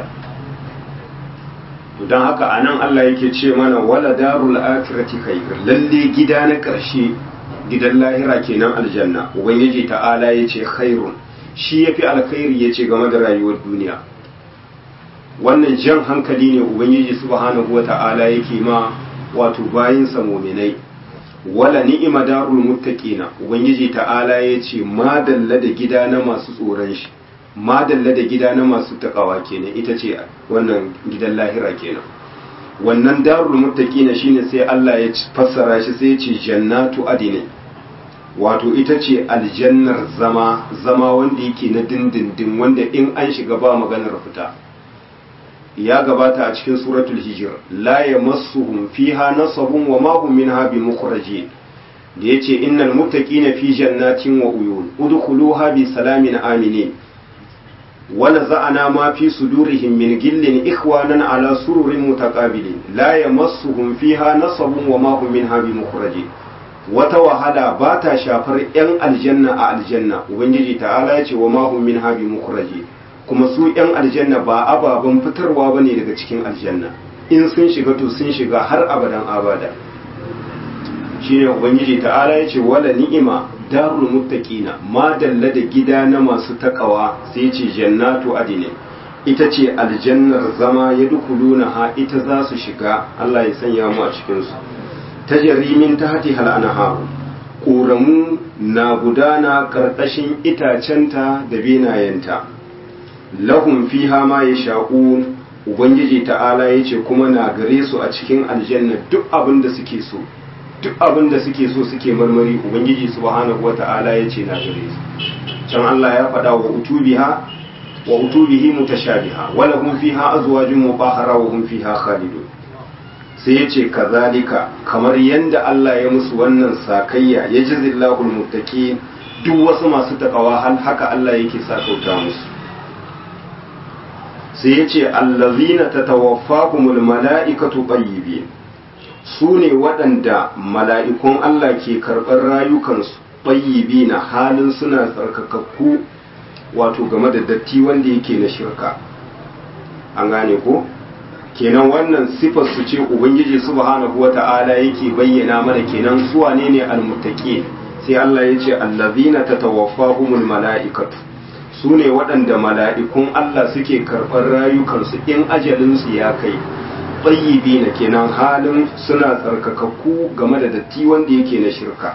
Don haka anan Allah yake ce mana wala darul akhirati khayr, lalle gida na ƙarshe gidan lahira kenan aljanna. Ubangiji ta'ala ya ce khairun, shi yafi alkhairi ya ce game da rayuwar duniya. Wannan jan hankali ne ubangiji subhanahu wa ta'ala yake ma wato bayinsa mu'minai. Wala ni'ima darul muttaqina, ubangiji ta'ala ya ce madalla da gida na masu tsoron shi, madalla da gida na masu takawa kenan, ita ce wannan gidan lahira kenan. Wannan darul muttaqina shine sai Allah ya fassara shi sai ya ce jannatu adini, wato ita ce aljannar zama wanda yake na dindindin, wanda in an shiga ba maganar fita. Ya gabata a cikin suratul hijr, la yamassuhum fiha nasabun wa ma hum minha bimukhrajin, da yace innal muttaqina fi jannatin wa uyun udkhuluha bi salamin aminin wa naza'na ma fi sudurihim min gillin ikhwanan ala sururin mutaqabilin la yamassuhum fiha nasabun wa ma hum minha bimukhrajin. Wata wahala ba ta shafar yan aljanna a aljanna, ubangiji ta'ala yace wa ma hum minha bimukhrajin, kuma su yan aljanna ba ababen fitarwa bane daga cikin aljanna, in sun shiga to sun shiga har abadan abada. Shine ubangiji ta'ala yace wala ni'ima darul muttaqina, ma dalla da gida na masu takawa, sai yace jannatu adnin, ita ce aljannar zama yadkhulunaha, ita za su shiga. Allah ya sanya mu a cikin su. Tajri min tahtiha al-anhar, ƙoramu na gudana karkashin itacenta da benayenta. Lahum fiha ma yasha'un, ubangiji ta'ala yace kuma na gare su a cikin aljanna duk abin da suke so, duk abin da suke so suke marmari, ubangiji subhanahu wata'ala yace na gare su. Can Allah ya faɗa wa utubihi mutashabiha wa lahum fiha azwajun mutahhara wa hum fiha khalidun. sai ya ce kazalika kamar yadda Allah ya musu wannan sakayya ya jizillahu almuttaqin duk wasu masu takawa haka Allah yake sakauta musu. sai ya ce allazina tatawaffahumul mala'ikatu tayyibin su ne waɗanda mala'ikun Allah ke karɓar rayukansu tayyibina halin suna tsarkakakku wato game da datti wanda yake na shirka. An gane ko kenan wannan sifar su ce ubangiji subhanahu wata'ala yake bayyana mana kenan su wane ne almuttaqin. sai Allah ya ce allazina tatawaffahumul mala'ikatu su ne waɗanda mala'ikun Allah suke karɓar rayukansu in ajalinsu ya kai tayyibina kenan halin suna tsarkakakku game da datti wanda yake na shirka.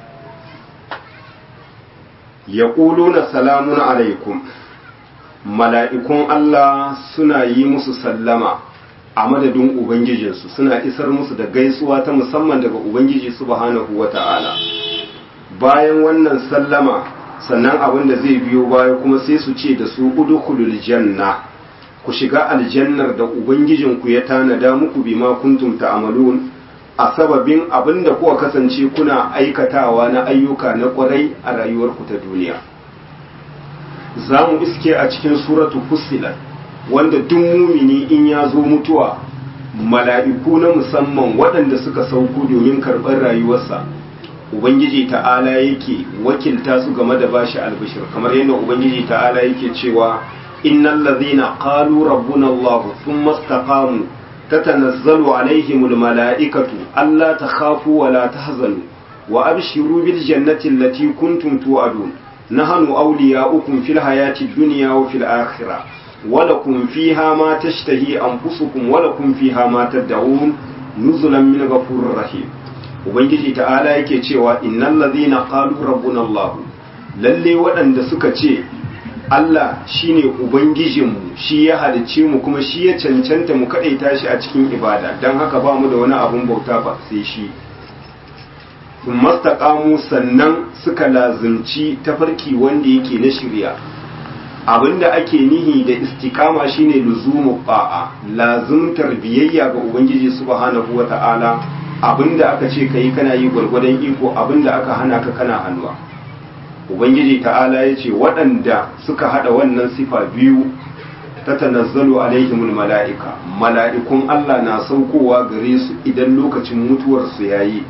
yaquluna salamun alaikum mala'ikun Allah suna yi musu sallama a madadin ubangijinsu, suna isar musu da gaisuwa ta musamman daga ubangiji subhanahu wata'ala. bayan wannan sallama sannan abin da zai biyo baya kuma sai su ce da su udkhulul janna ku shiga aljannar da ubangijinku ya tanada muku bima kuntum ta'malun a sababin abin da kuka kasance kuna aikatawa na ayyuka na kwarai a rayuwarku ta duniya. za mu iske a cikin suratu fussilat wanda duk mumini in ya zo mutuwa mala'iku na musamman waɗanda suka sauko domin karɓar rayuwarsa ubangiji ta'ala yake wakilta su game da bashi albishir kamar yadda ubangiji ta'ala yake cewa innal ladhina qalu rabbuna Allah thumma istaqamu tatanazzalu alaihimul mala'ikatu alla takhafu wa la tahzanu wa abshiru bil jannati allati kuntum tu'adun nahnu awliya'ukum fil hayati dunya wa fil akhirah wa lakum fiha ma tashtahi anfusukum wa lakum fiha ma tad'un nuzulan min ghafurir rahim. ubangiji ta'ala yake cewa innal ladhina qalu rabbuna Allah lalle waɗanda suka ce Allah shine ubangijinmu shi ya halicce mu kuma shi ya cancanta mu kadaita shi a cikin ibada dan haka ba mu da wani abun bauta ba sai shi. mastaqamu sannan suka lazimci tafarki wanda yake na shirya. abinda ake nihi da istiqama shine luzumu ba'a lazimtar biyayya ga ubangiji subhanahu wata'ala abinda aka ce kai kana yi gwargwadon iko abinda aka hana ka kana hannuwa. ubangiji ta'ala ya ce waɗanda suka haɗa wannan sifa biyu ta tanazzalu alaihimul mala'ika mala'ikun Allah na saukowa gare su idan lokacin mutuwarsu ya yi.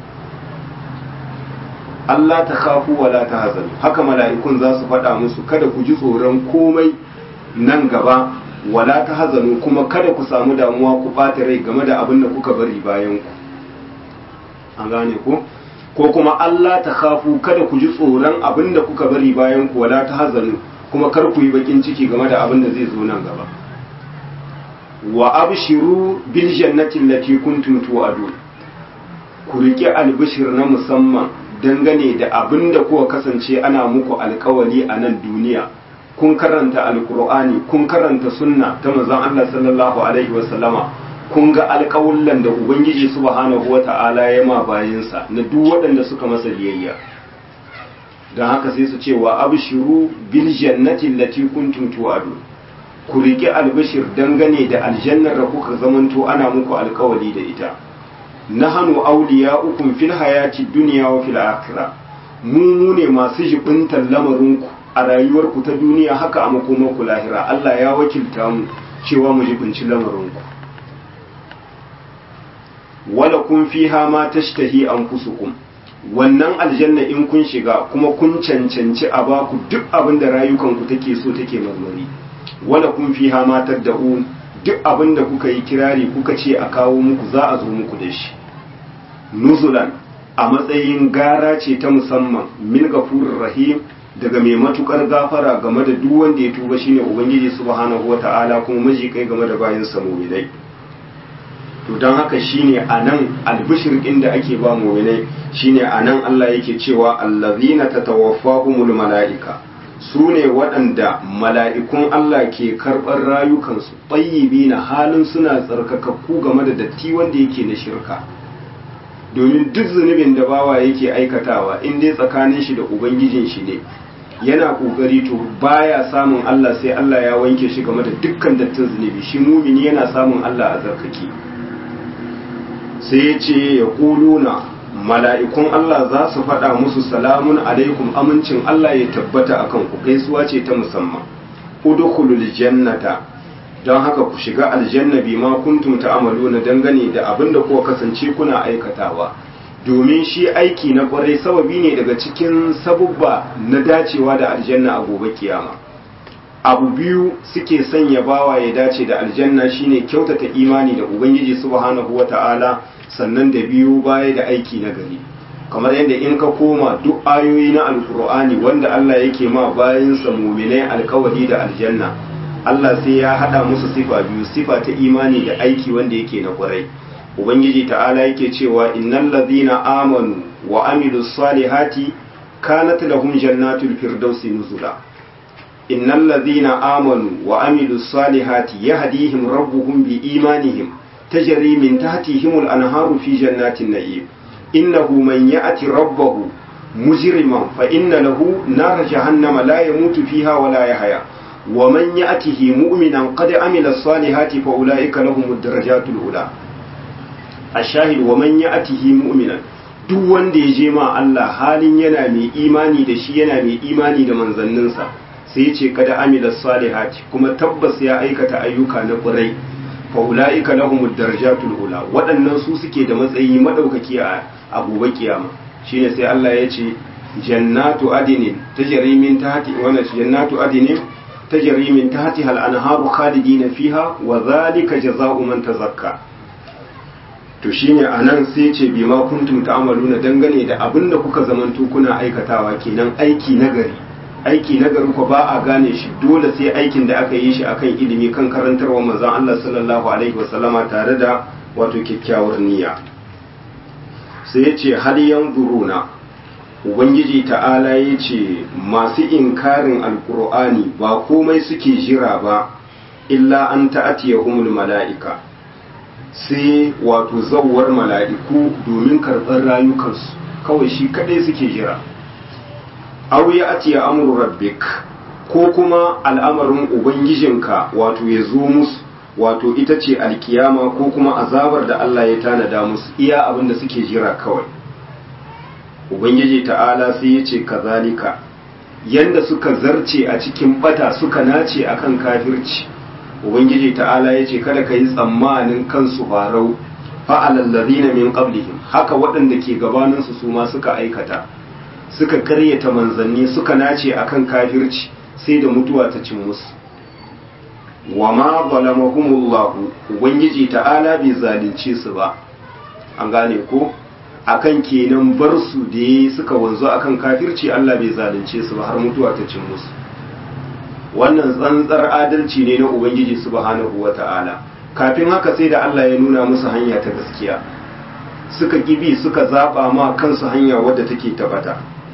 Allah ta kafu wa la ta hazanu haka mala'ikun za su faɗa musu kada ku ji tsoron komai nan gaba wala ta hazanu kuma kada ku samu damuwa ku ɓata rai game da abin da kuka bari bayan ku. an gane ko kuma Allah ta kafu kada ku ji tsoron abin da kuka bari bayan ku wala ta hazanu kuma kar ku yi bakin ciki game da abin da zai zo nan gaba. wa abshiru bil jannati allati kuntum tu'adun ku rike albishir na musamman dangane da abin da kuka kasance ana muku alkawali a nan duniya. kun karanta alkur'ani kun karanta sunna ta manzon Allah sallallahu alaihi wasallama kun ga alƙawullan da ubangiji subhanahu wata'ala ya ma bayinsa na duk waɗanda suka masa biyayya. don haka sai su ce wa abshiru bil jannati allati kuntum tu'adun ku riƙe albishir dangane da aljannar da kuka zamanto ana muku alƙawali da ita. nahnu awliya'ukum fil hayati dunya wa fil akhirah mu ne masu jibintar lamarinku a rayuwarku ta duniya haka a makomarku lahira. Allah ya wakilta mu cewa mu jibinci lamarinku. wala kun fiha ma tashtahi anfusukum wannan aljanna in kun shiga kuma kun cancanci a baku duk abin da rayukanku take so take marmari. wala kun fiha ma tad'un duk abin da kuka yi kirari kuka ce a kawo muku za a zo muku da shi. nuzulan a matsayin gara ce ta musamman min gafurir rahim daga mai matukar gafara game da duk wanda ya tuba shine ubangiji subhanahu wata'ala kuma majikai game da bayin sa mu'minai. to dan haka shine anan albishir din da ake ba mu'minai shine anan Allah yake cewa allazina tatawaffahumul malaika su ne waɗanda mala'ikun Allah ke karɓar rayukansu tayyibina halin suna tsarkakakku game da datti wanda yake na shirka. domin duk zunubin da bawa yake aikatawa in dai tsakanin shi da ubangijin shi ne yana kokari to baya samun Allah sai Allah ya wanke shi game da dukkan dattin zunubi. shi mumini yana samun Allah a zarkaki. sai ya ce ya kuluna mala'ikun Allah za su faɗa musu salamun alaikum amincin Allah ya tabbata akan ku gaisuwa ce ta musamman udkhulul jannata don haka ku shiga aljanna bima kuntum ta'maluna dangane da abinda kuka kasance kuna aikatawa domin shi aiki na kwarai sababi ne daga cikin sabubba na dacewa da aljanna a gobe kiyama abu biyu suke sanya bawa ya dace da aljanna shine kyautata imani da ubangiji subhanahu wata'ala sannan da biyu baya da aiki na gari kamar yadda in ka koma duk ayoyi na alkur'ani wanda Allah yake ma bayansa muminai alkawari da aljanna Allah sai ya hada musu sifa biyu sifa ta imani da aiki wanda yake na kwarai ubangiji ta'ala yake cewa innal ladhina amanu wa amilus salihati kanat lahum jannatul firdausi nuzula innal ladhina amanu wa amilus salihati yahdihim rabbuhum bi imanihim tajri min tahtihimul anharu fi jannatin na'im innahu man ya'ti rabbahu mujriman fa inna lahu nar jahannama la yamutu fiha wa la yahya wa man ya'tihi mu'minan qad amila as-salihati fa ulaika lahumud darajatul ula ashahid wa man ya'tihi mu'minan duk wanda ya je ma Allah halin yana mai imani da shi yana mai imani da manzanninsa sai ya ce kada amila salihati kuma tabbas ya aikata ayyuka na ƙurai fa ulaika lahumud darajatul ula waɗannan su suke da matsayi madaukaki a gobe kiyama shine sai Allah ya ce jannatu adnin tajri min tahti wa jannatu adnin tajri min tahtiha al-anharu khalidina fiha wa dhalika jazaa'u man tazakka to shine anan sai ce bima kuntum ta'maluna dangane da abinda kuka zamanto kuna aikatawa kenan aiki nagari ko ba a gane shi dole sai aikin da aka yi shi akan ilimi kan karantarwa manzon Allah sallallahu alaihi wasallama tare da wato kyakkyawar niyya sai ya ce hal yanzuruna ubangiji ta'ala ya ce masu inkarin alkur'ani ba komai suke jira ba illa an ta'atiyahumul mala'ika sai wato zawwar mala'iku domin karɓar rayukansu kawai shi kadai suke jira aw ya atiya amru rabbik ko kuma al'amarin ubangijinka wato ya zo musu wato ita ce alkiyama ko kuma azabar da Allah ya tanada musu iya abin da suke jira kawai ubangiji ta'ala sai ya ce kazalika yanda suka zarce a cikin bata suka nace akan kafirci ubangiji ta'ala ya ce kada ka yi tsammanin kansu farau fa'alal ladina min qablihim haka waɗanda ke gabaninsu su ma suka aikata suka karyata manzanni suka nace akan kafirci sai da mutuwa ta cin musu wa ma zalamahumullahu ubangiji ta'ala bai zalunce su ba an gane ko akan kenan bar su da suka wanzu akan kafirci Allah bai zalunce su ba har mutuwa ta cin musu wannan tsantsar adalci ne na ubangiji subhanahu wata'ala kafin haka sai da Allah ya nuna musu hanya ta gaskiya suka kibi suka zaba ma kansu hanya wadda take tabbata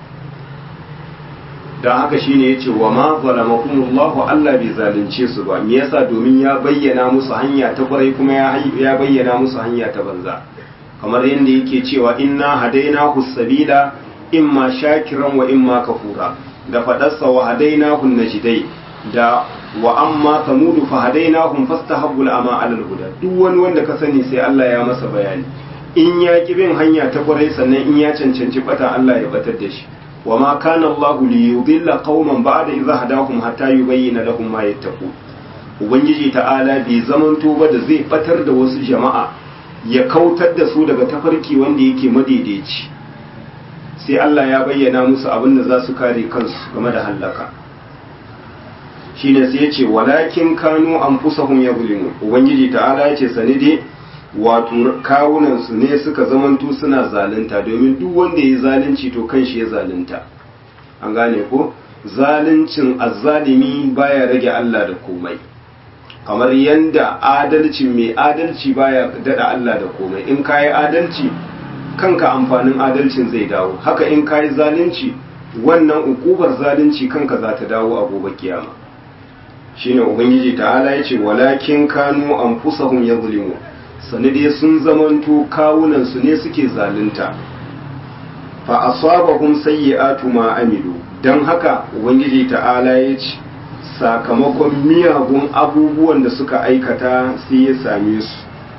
dan haka shine yace wa ma zalamakumullahu Allah bai zalunce su ba me yasa domin ya bayyana musu hanya ta kwarai kuma ya bayyana musu hanya ta banza kamar yadda yake cewa inna hadainahu sabila imma shakiran wa imma kafura da fadarsa wa hadainahu najdai da wa amma samudu fa hadainahum fastahabbu al-ama 'ala al-huda duk wani wanda ka sani sai Allah ya masa bayani in ya ki bin hanya ta kwarai sannan in ya cancanci bata Allah ya batar da shi wa ma kana Allah li yudilla qauman ba'da idha hadahum hatta yubayyana lahum ma yattaqun ubangiji ta'ala bai zamanto ba da zai batar da wasu jama'a ya kautar da su daga tafarki wanda yake madaidaici sai Allah ya bayyana musu abin da za su kare kansu game da hallaka shine sai ya ce walakin kanu anfusahum yuzlimun ubangiji ta'ala ya ce sani dai wato kawunan su ne suka zamanto suna zalunta domin duk wanda ya zalunci to kanshi ya zalunta an gane ko zaluncin azzalimi baya rage Allah da komai kamar yanda adalcin mai adalci baya dada Allah da komai in kayi adalci kanka amfanin adalcin zai dawo haka in kayi zalunci wannan ukubar zalunci kanka za ta dawo a gobe kiyama shine ubangiji ta'ala yace walakin kanu anfusahum yadhlimu sanade sun zamanto kawunan su ne suke zalunta fa asabahum sayyi'atu ma amilu dan haka ubangiji ta'ala yace sakamakon miyagun abubuwan da suka aikata sai ya same su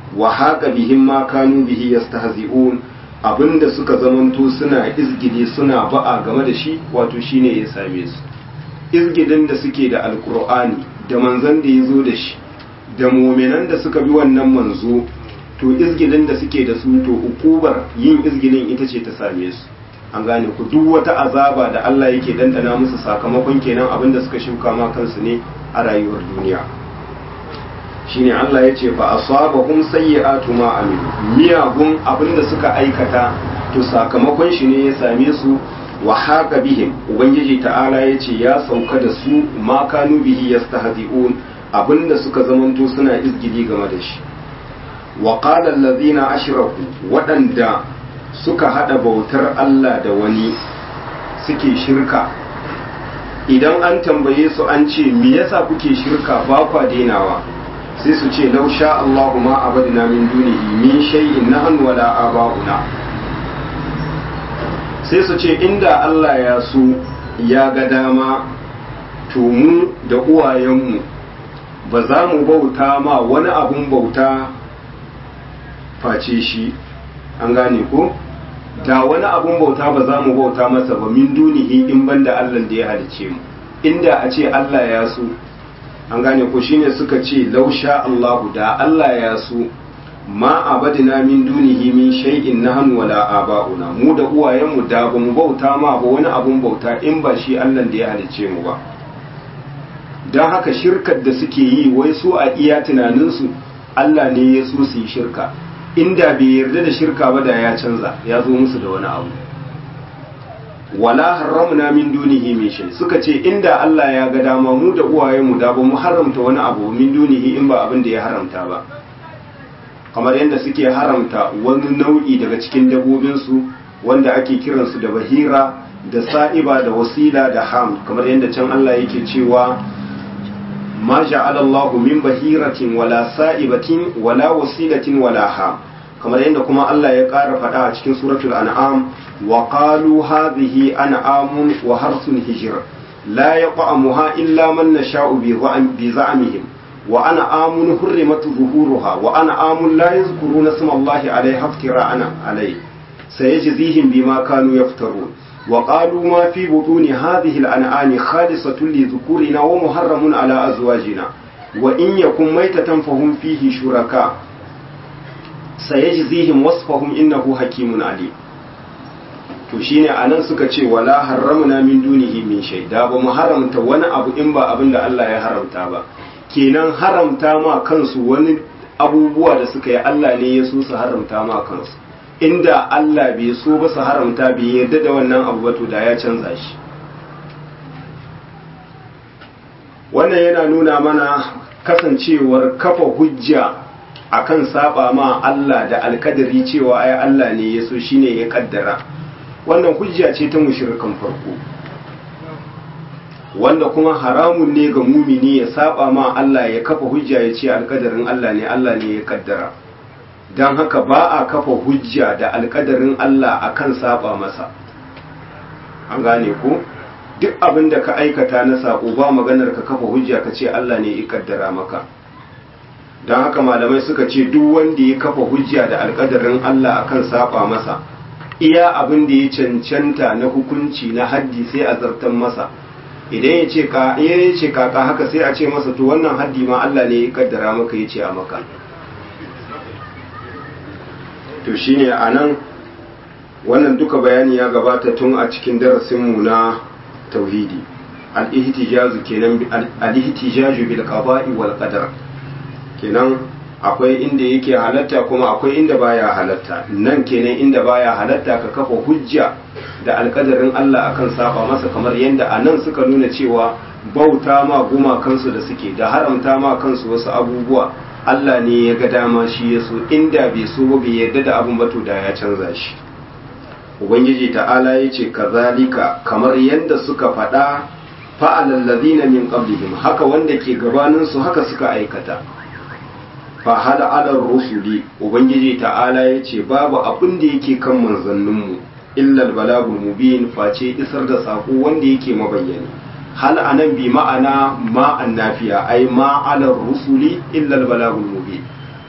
wa haqa bihim ma kanu bihi yastahzi'un abinda suka zamanto suna izgidi suna ba'a game da shi wato shine ya same su izgidin da suke da alkur'ani da manzon da ya zo da shi da muminan da suka bi wannan manzo to izgidin da suke da su to ukubar yin izgidin ita ce ta same su an gane ku duk wata azaba da Allah yake dandana musu sakamakon kenan abinda suka shuka ma kansu ne a rayuwar duniya shine Allah ya ce fa asabahum sayyi'atu ma amilu miyagun abinda suka aikata to sakamakon shi ne ya same su wa haqa bihim ubangiji ta'ala ya ce ya sauka da su ma kanu bihi yastahzi'un abinda suka zamanto suna izgidi game da shi wa qala allazina ashraku waɗanda suka hada bautar Allah da wani suke shirka idan an tambaye su an ce me yasa kuke shirka ba kwa denawa sai su ce law sha Allahu ma abadna min dunihi min shay'in nahnu wala aba'una sai su ce inda Allah ya so ya ga dama to mu da uwayenmu ba za mu bauta ma wani abun bauta face shi an gane ko da wani abun bauta ba za mu bauta masa ba min dunihi in banda Allah da ya halice mu inda a ce Allah ya so an gane ko shine suka ce lausha Allahu da Allah ya so ma abadina min dunihi min shay'in nahnu wala aba'una mu da uwayenmu da ba mu bauta ma ba wani abun bauta in ba shi Allah da ya halice mu ba don haka shirkar da suke yi wai su a iya tunaninsu Allah ne ya so su yi shirka inda bai yarda da shirka ba da ya canza ya zo musu da wani abu wala haramna min dunihi min shay suka ce inda Allah ya ga dama mu da uwayenmu da ba mu haramta wani abu min dunihi in ba abin da ya haramta ba kamar yadda suke haramta wani nau'i daga cikin dabobinsu wanda ake kiransu da bahira da sa'iba da wasila da ham kamar yadda can Allah yake cewa ma ja'ala Allahu min bahiratin wala sa'ibatin wala wasilatin wala ham kamar yadda kuma Allah ya ƙara faɗa a cikin suratul an'am wa qalu hadhihi an'amun wa harsun hijr la yaqamuha illa man nasha'u bi za'mihim wa an'amun hurrimat zuhuruha wa an'amun la yadhkuruna isma Allahi 'alayha iftira'an 'alayhi sayajzihim bima kanu yaftarun وقالوا ما في بطون هذه الأنعام خالصة لذكورنا ومحرم على أزواجنا وإن يكن ميتة فهم فيه شركاء سيجزيهم وصفهم إنه حكيم عليم to shine anan suka ce wala harramna min dunihi min shay da ba mu haramta wani abu in ba abin da Allah ya haramta ba kenan haramta ma kansu wani abubuwa da suka yi Allah ne ya so su haramta ma kansu inda Allah bai so ba su haramta bai yarda da wannan abu ba to da ya canza shi wannan yana nuna mana kasancewar kafa hujja akan saba ma Allah da alkadari cewa ai Allah ne ya so shine ya kaddara wannan hujja ce ta mushrikan farko wanda kuma haramun ne ga mumini ya saba ma Allah ya kafa hujja ya ce alkadarin Allah ne ya kaddara don haka ba a kafa hujja da alkadarin Allah akan saba masa an gane ko duk abin da ka aikata na sako ba maganar ka kafa hujja ka ce Allah ne ya kaddara maka don haka malamai suka ce duk wanda ya kafa hujja da alkadarin Allah akan saba masa iya abin da ya cancanta na hukunci na haddi sai a zartan masa idan ya ce kaka haka sai a ce masa to wannan haddi ma Allah ne ya kaddara maka ya ce a maka to shine anan wannan duka bayani ya gabata tun a cikin darasinmu na tauhidi al-ihtijaju kenan al-ihtijaju bil qada'i wal qadar kenan akwai inda yake halatta kuma akwai inda baya halatta nan kenan inda baya halatta ka kafa hujja da alkadarin Allah akan saba masa kamar yadda anan suka nuna cewa bauta ma guma kansu da suke da haramta ma kansu wasu abubuwa Allah ne ya ga dama shi ya so inda bai so ba bai yarda da abin bato da ya canza shi ubangiji ta'ala ya ce kazalika kamar yadda suka faɗa fa'alal ladina min qablihim haka wanda ke gabanin su haka suka aikata fa hal ala rusuli ubangiji ta'ala ya ce babu abin da yake kan manzanninmu illa al balagul mubin face isar da sako wanda yake mabayyani hal anan bi ma'ana ma annafiya ai ma ala rusuli illa al balagul mubin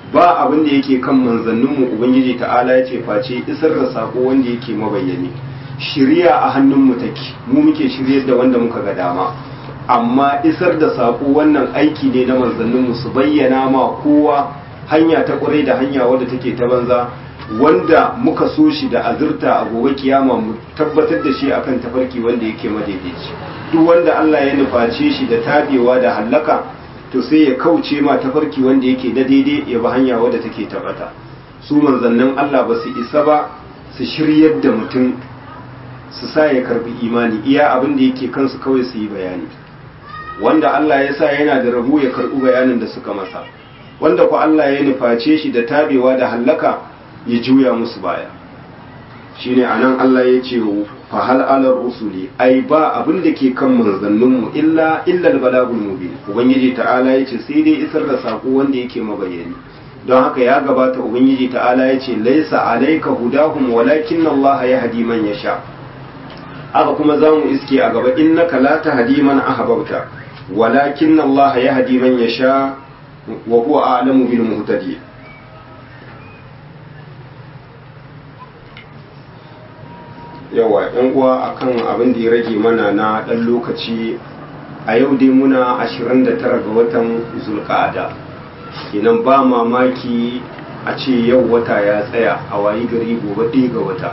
ba abin da yake kan manzanninmu ubangiji ta'ala ya ce face isar da sako wanda yake mabayyani. Shiriya a hannunmu take, mu muke shiryar da wanda muka ga dama, amma isar da sako wannan aiki ne na manzanninmu su bayyana ma kowa hanya ta kwarai da hanya wadda take ta banza, wanda muka so shi da azurta a gobe kiyama mu tabbatar da shi akan tafarki wanda yake madaidaici. Duk wanda Allah ya nuface shi da tabewa da hallaka to sai ya kauce ma tafarki wanda yake da daidai ya bi hanya wadda take tabbata. Su manzannin Allah ba su isa ba su shiryar da mutum su sa ya karbi imani, iya abin da yake kansu kawai su yi bayani. Wanda Allah ya sa yana da rabo ya karbi bayanin da suka masa, wanda ku Allah ya nuface shi da tabewa da hallaka ya juya musu baya. Shine anan Allah ya ce fa hal ala rusuli, ai ba abin da ke kan manzanninmu illa al-balagul mubin. Ubangiji ta'ala ya ce sai dai isar da sako wanda yake mabayani. Don haka ya gabata Ubangiji ta'ala ya ce laisa alayka hudahum walakin Allah yahdi man yasha. Haka kuma zamu iske a gaba innaka la tahdi man ahbabta walakin Allah yahdi man yasha wa huwa a'lamu bil muhtadin. Yawa ‘yan uwa akan abin da ya rage mana na ɗan lokaci, a yau dai muna 29 ga watan Zulqa'ada, kenan ba mamaki a ce yau wata ya tsaya a wayi gari gobe ɗaya ga wata,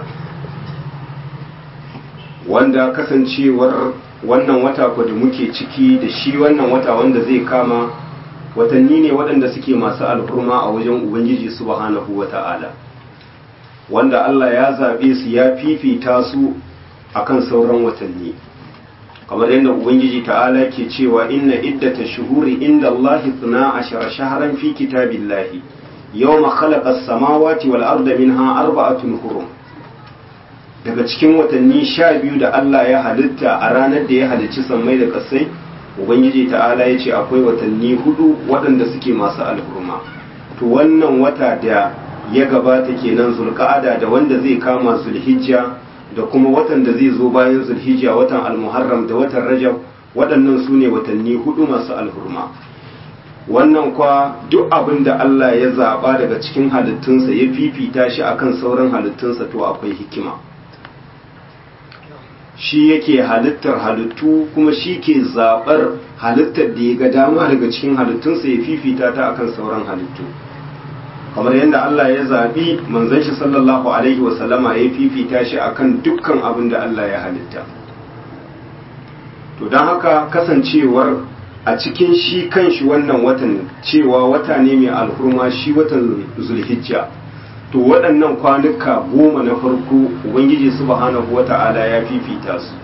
wanda kasancewar wannan wata da muke ciki da shi wannan wata wanda zai kama watanni ne waɗanda suke masu alhurma a wajen Ubangiji subhanahu wa ta'ala, wanda Allah ya zaɓe su ya fifita su akan sauran watanni, kamar yadda Ubangiji ta'ala ke cewa inna iddata shuhuri inda Allah 12 shahran fi kitabillahi yawma khalaqa as-samawati wal arda minha arba'atun hurum. Daga cikin watanni 12 da Allah ya halitta a ranar da ya halicci sammai da kasai, Ubangiji ta'ala ya ce akwai watanni 4 waɗanda suke masu alhurma. To wannan wata da ya gabata kenan Zulqa'ada da wanda zai kama Zulhijja da kuma watan da zai zo bayan Zulhijja, watan Al-Muharram da watan Rajab, waɗannan su ne watanni 4 masu alhurma. Wannan kwa duk abin da Allah ya zaɓa daga cikin halittunsa ya fifita shi akan sauran halittunsa to akwai hikima. Shi yake halittar halittu kuma shi ke zaɓar halittar da ya ga dama daga cikin halittunsa ya fifita ta akan sauran halittu. Kamar yadda Allah ya zaɓi manzon shi sallallahu alaihi wasallama ya fifita shi akan dukkan abin da Allah ya halitta. To don haka kasancewar a cikin shi kanshi wannan watan cewa wata ne mai alhurma, shi watan Zulhijja, to waɗannan kwanuka 10 na farko Ubangiji subhanahu wata'ala ya fifita su,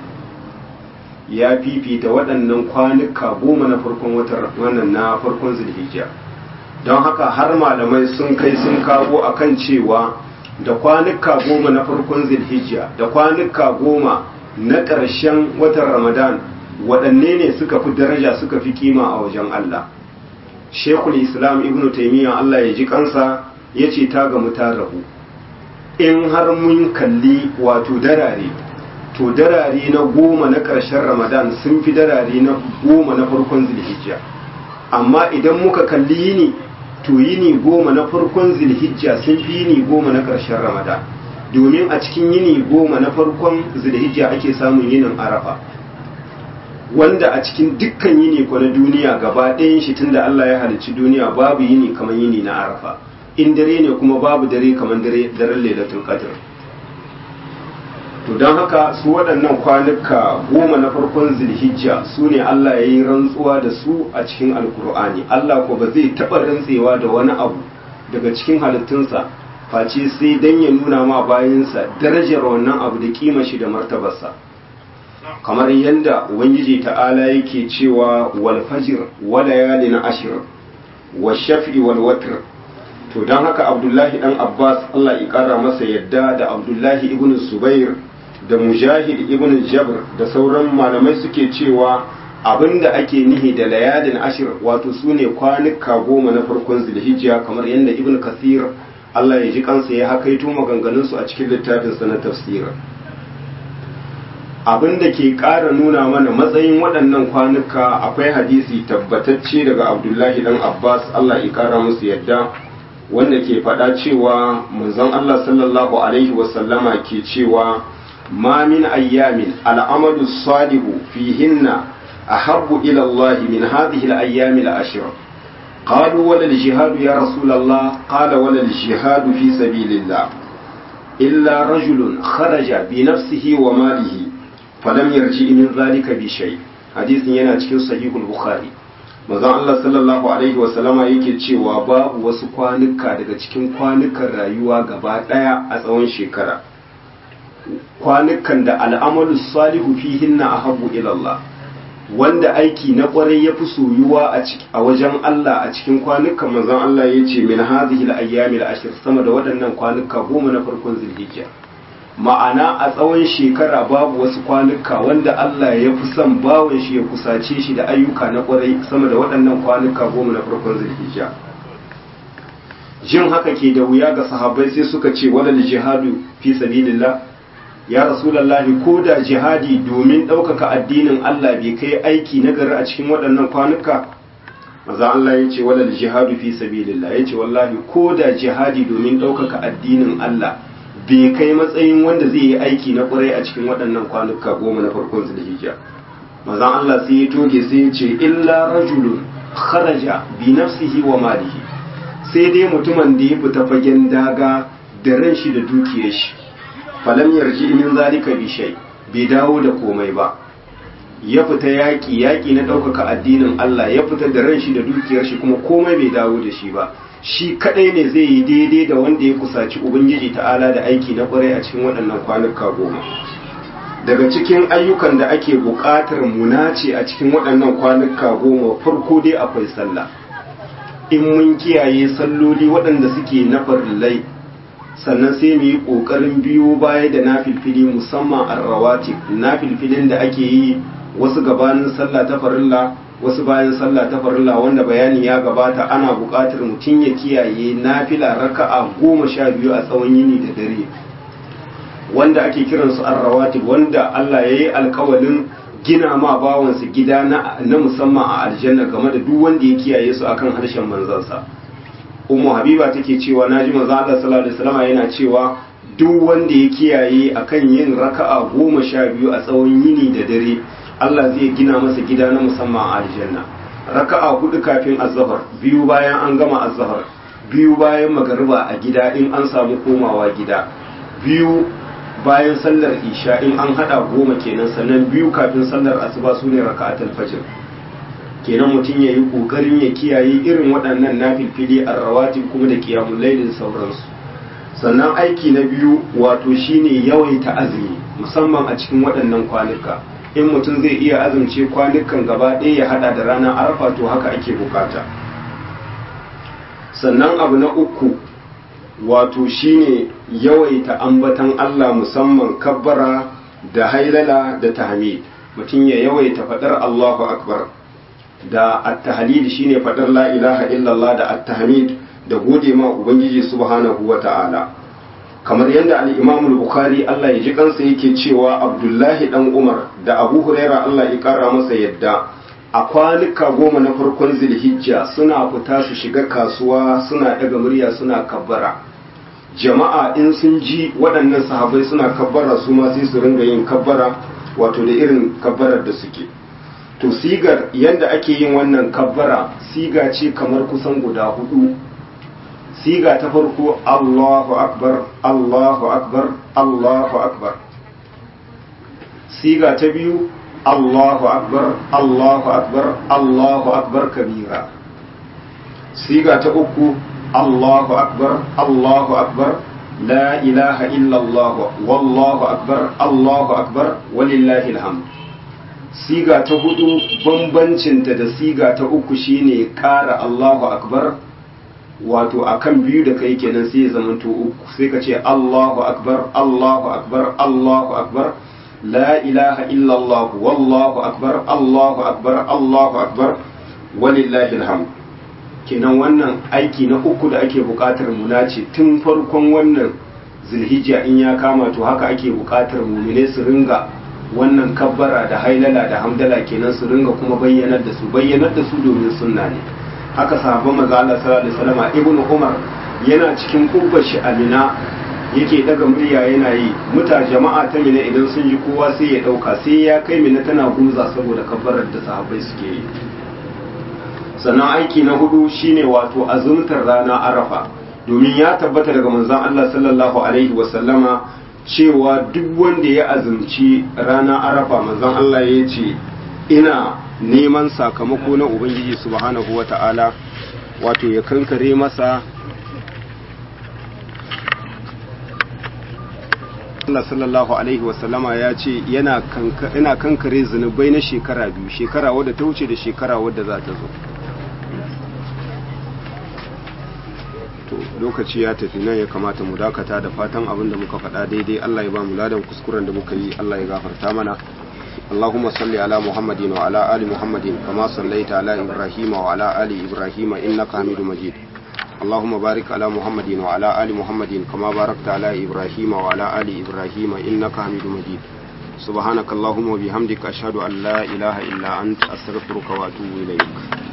ya fifita waɗannan kwanuka 10 na farkon watan wannan na farkon Zulhijja. Don haka har malamai sun kai sun kawo akan cewa da kwanuka 10 na farkon Zulhijja da kwanuka 10 na ƙarshen watan Ramadan waɗanne ne suka fi daraja suka fi kima a wajen Allah. Sheikhul Islam Ibn Taymiyyah Allah ya ji kansa ya ce ta gamu ta rabu. In har mun kalli wato darare, to darare na 10 na ƙarshen Ramadan sun fi darare na 10 na farkon Zulhijja. Amma idan muka kalli yini, to yini 10 na farkon Zulhijja sun fi yini 10 na ƙarshen Ramadan, domin a cikin yini 10 na farkon Zulhijja ake samun yinin Arafa, wanda a cikin dukkan yini ko na duniya gaba ɗayan shi tunda Allah ya halicci duniya babu yini kamar yini na Arafa. In dare ne kuma babu dare kamar daren Lailatul Qadr. To don haka su waɗannan kwanuka 10 na farkon Zulhijja su ne Allah ya yi rantsuwa da su a cikin Alkur'ani. Allah ko ba zai taɓa rantsewa da wani abu daga cikin halittunsa face sai dan ya nuna ma bayinsa darajar wannan abu da kima shi da martabarsa. Kamar yadda Ubangiji ta'ala yake cewa wal fajr wa layalin ashr wa shaf'i wal watr. To don haka Abdullahi dan Abbas Allah ya kara masa yadda da Abdullahi ibn Zubair da Mujahid ibn Jabr da sauran malamai suke cewa abinda ake nihi da layalin ashir wato sune kwanuka 10 na farkon Zulhijja, kamar yadda Ibn Kathir Allah ya ji kansa ya hakaito maganganun su a cikin littafin sa na tafsir. Abinda ke ƙara nuna mana matsayin waɗannan kwanuka akwai hadisi tabbatacce daga Abdullahi dan Abbas Allah ya kara musu yadda wanda ke faɗa cewa manzon Allah sallallahu alaihi wasallama ke cewa ma min ayyamin al'amalu salihu fihinna ahabbu ila Allah min hadhihi al-ayyam al-ashr qalu wala al-jihad ya rasulullah qala wala al-jihad fi sabilillah illa rajulun kharaja bi nafsihi wa malihi falam yarji min dhalika bi shay. Hadisin yana cikin sahihul bukhari. Manzon Allah sallallahu alaihi wasallama yake cewa babu wasu kwanuka daga cikin kwanukan rayuwa gaba daya a tsawon shekara, kwanukan da al'amalu salihu fihinna ahabbu ila Allah, wanda aiki na kwarai ya fi soyuwa a wajen Allah a cikin kwanukan. Manzon Allah ya ce min hadhihi al-ayyamil ashr, sama da waɗannan kwanuka 10 na farkon Zulhijja. Ma'ana a tsawon shekara babu wasu kwanuka wanda Allah ya fi son bawon shi ya kusace shi da ayyuka na kwarai sama da waɗannan kwanuka 10 na farkon Zulhijja. Jin haka ke da wuya ga sahabbai, sai suka ce walal jihadu fi sabilillah ya rasulullahi, ko da jihadi domin ɗaukaka addinin Allah bai kai aiki nagari a cikin waɗannan kwanuka? Maza Allah ya ce walal jihadu fi sabilillah, ya ce wallahi ko da jihadi domin ɗaukaka addinin Allah bai kai matsayin wanda zai yi aiki na ƙwarai a cikin waɗannan kwanuka 10 na farkon Zulhijja. Maza Allah sai ya toge sai ya ce illa rajulun kharaja bi nafsihi wa malihi, sai dai mutumin da ya fita fagen daga da ran shi da dukiyar shi, falam yarji min zalika bi shay, bai dawo da komai ba. Ya fita yaƙi na ɗaukaka addinin Allah, ya fita da ran shi da dukiyar shi, kuma komai bai dawo da shi ba. Shi kadai ne zai yi daidai da wanda ya kusaci Ubangiji ta'ala da aiki na kwarai a cikin waɗannan kwanuka 10. Daga cikin ayyukan da ake buƙatar munace a cikin waɗannan kwanuka 10, farko dai akwai sallah. In mun kiyaye salloli waɗanda suke na farillai, sannan sai mu yi ƙoƙarin biyo baya da nafilfili, musamman arrawatib, nafilfilin da ake yi wasu gabanin sallah ta farilla, wasu bayan sallah ta farilla, wanda bayani ya gabata. Ana buƙatar mutum ya kiyaye nafila raka'a 12 a tsawon yini da dare, wanda ake kiransu arrawatib, wanda Allah ya yi alƙawalin gina ma bawansa gida na musamman a aljanna game da duk wanda ya kiyaye su akan harshen manzansa. Ummu Habiba take cewa naji manzo Allah sallallahu alaihi wasallam yana cewa duk wanda ya kiyaye akan yin raka'a 12 a tsawon yini da dare, Allah zai gina masa gida na musamman a aljanna. Raka'a 4 kafin azhar, 2 bayan an gama azhar, 2 bayan magariba a gida in an samu komawa gida, 2 bayan sallar isha in an hada 10 kenan, sannan 2 kafin sallar asuba sune raka'atul fajr. Kenan mutum ya yi kokarin ya kiyaye irin waɗannan nafilfili arrawatib kuma da qiyamul layl da sauransu. Sannan aiki na biyu wato shine yawaita azumi, musamman a cikin waɗannan kwanuka. In mutum zai iya azumce kwanukan gaba ɗaya ya hada da ranar arfa, to haka ake bukata. Sannan abu na uku wato shine yawaita ambatan Allah, musamman kabbara da hailala da tahmid. Mutum ya yawaita faɗar Allahu akbar da at-tahlil, shine faɗar la ilaha illallah, da at-tahmid da gode ma ubangiji subhanahu wata'ala. Kamar yadda al-Imam al-Bukhari Allah ya ji kansa yake cewa Abdullahi dan Umar da Abu Huraira Allah ya kara masa yadda a kwanuka 10 na farkon Zulhijja suna fita su shiga kasuwa, suna daga murya, suna kabbara. Jama'a in sun ji waɗannan sahabbai suna kabbara, su ma sai su ringa yin kabbara, wato da irin kabbarar da suke. To sigar yadda ake yin wannan kabbara siga ce kamar kusan guda 4. Siga ta farko Allahu akbar, Allahu akbar, Allahu akbar. Siga ta biyu Allahu akbar, Allahu akbar, Allahu akbar kabira. Siga ta uku Allahu akbar, Allahu akbar, la ilaha illallah, wallahu akbar, Allahu akbar, walillahi alhamd. Siga ta hudu bambancinta da siga ta uku shine ƙara Allahu akbar, wato akan biyu da kai kenan sai ya zamanto uku, sai ka ce Allahu akbar, Allahu akbar, Allahu akbar, la ilaha illallah, wallahu akbar, Allahu akbar, Allahu akbar, walillahi alhamd. Kenan wannan aiki na uku da ake buƙatar mu nace tun farkon wannan Zulhijja in ya kama, to haka ake buƙatar mu'mine su ringa wannan kabbara da hailala da hamdala, kenan su ringa kuma bayyanar da su domin sunna ne. Haka sahabban manzo Allah sallallahu alaihi wasallam, Ibnu Umar yana cikin kubbar shi amina yake daga murya yana yi jama'a ta mina idan sun ji kowa sai ya dauka sai ya kai mina tana guza saboda kabbarar da sahabbai suke yi. Sannan aiki na hudu shine wato azumtar rana arafa, domin ya tabbata daga manzon Allah sallallahu alaihi wasallama cewa duk wanda ya azumci rana arafa manzon Allah ya ce ina neman sakamako na ubangiji subhanahu wata'ala wato ya kankare masa. Allah sallallahu alaihi wasallama ya ce ina kankare zunubai na shekara biyu, shekara wadda ta wuce da shekara wadda za ta zo. To lokaci ya tafi, nan ya kamata mu dakata, da fatan abin da muka faɗa daidai Allah ya ba mu ladan kuskuren da muka yi Allah ya gafarta mana. اللهم صل على محمد وعلى آل محمد كما صليت على إبراهيم وعلى آل إبراهيم إنك حميد مجيد. اللهم بارك على محمد وعلى آل محمد كما باركت على إبراهيم وعلى آل إبراهيم إنك حميد مجيد. سبحانك اللهم وبحمدك أشهد أن لا إله إلا أنت أستغفرك وأتوب إليك.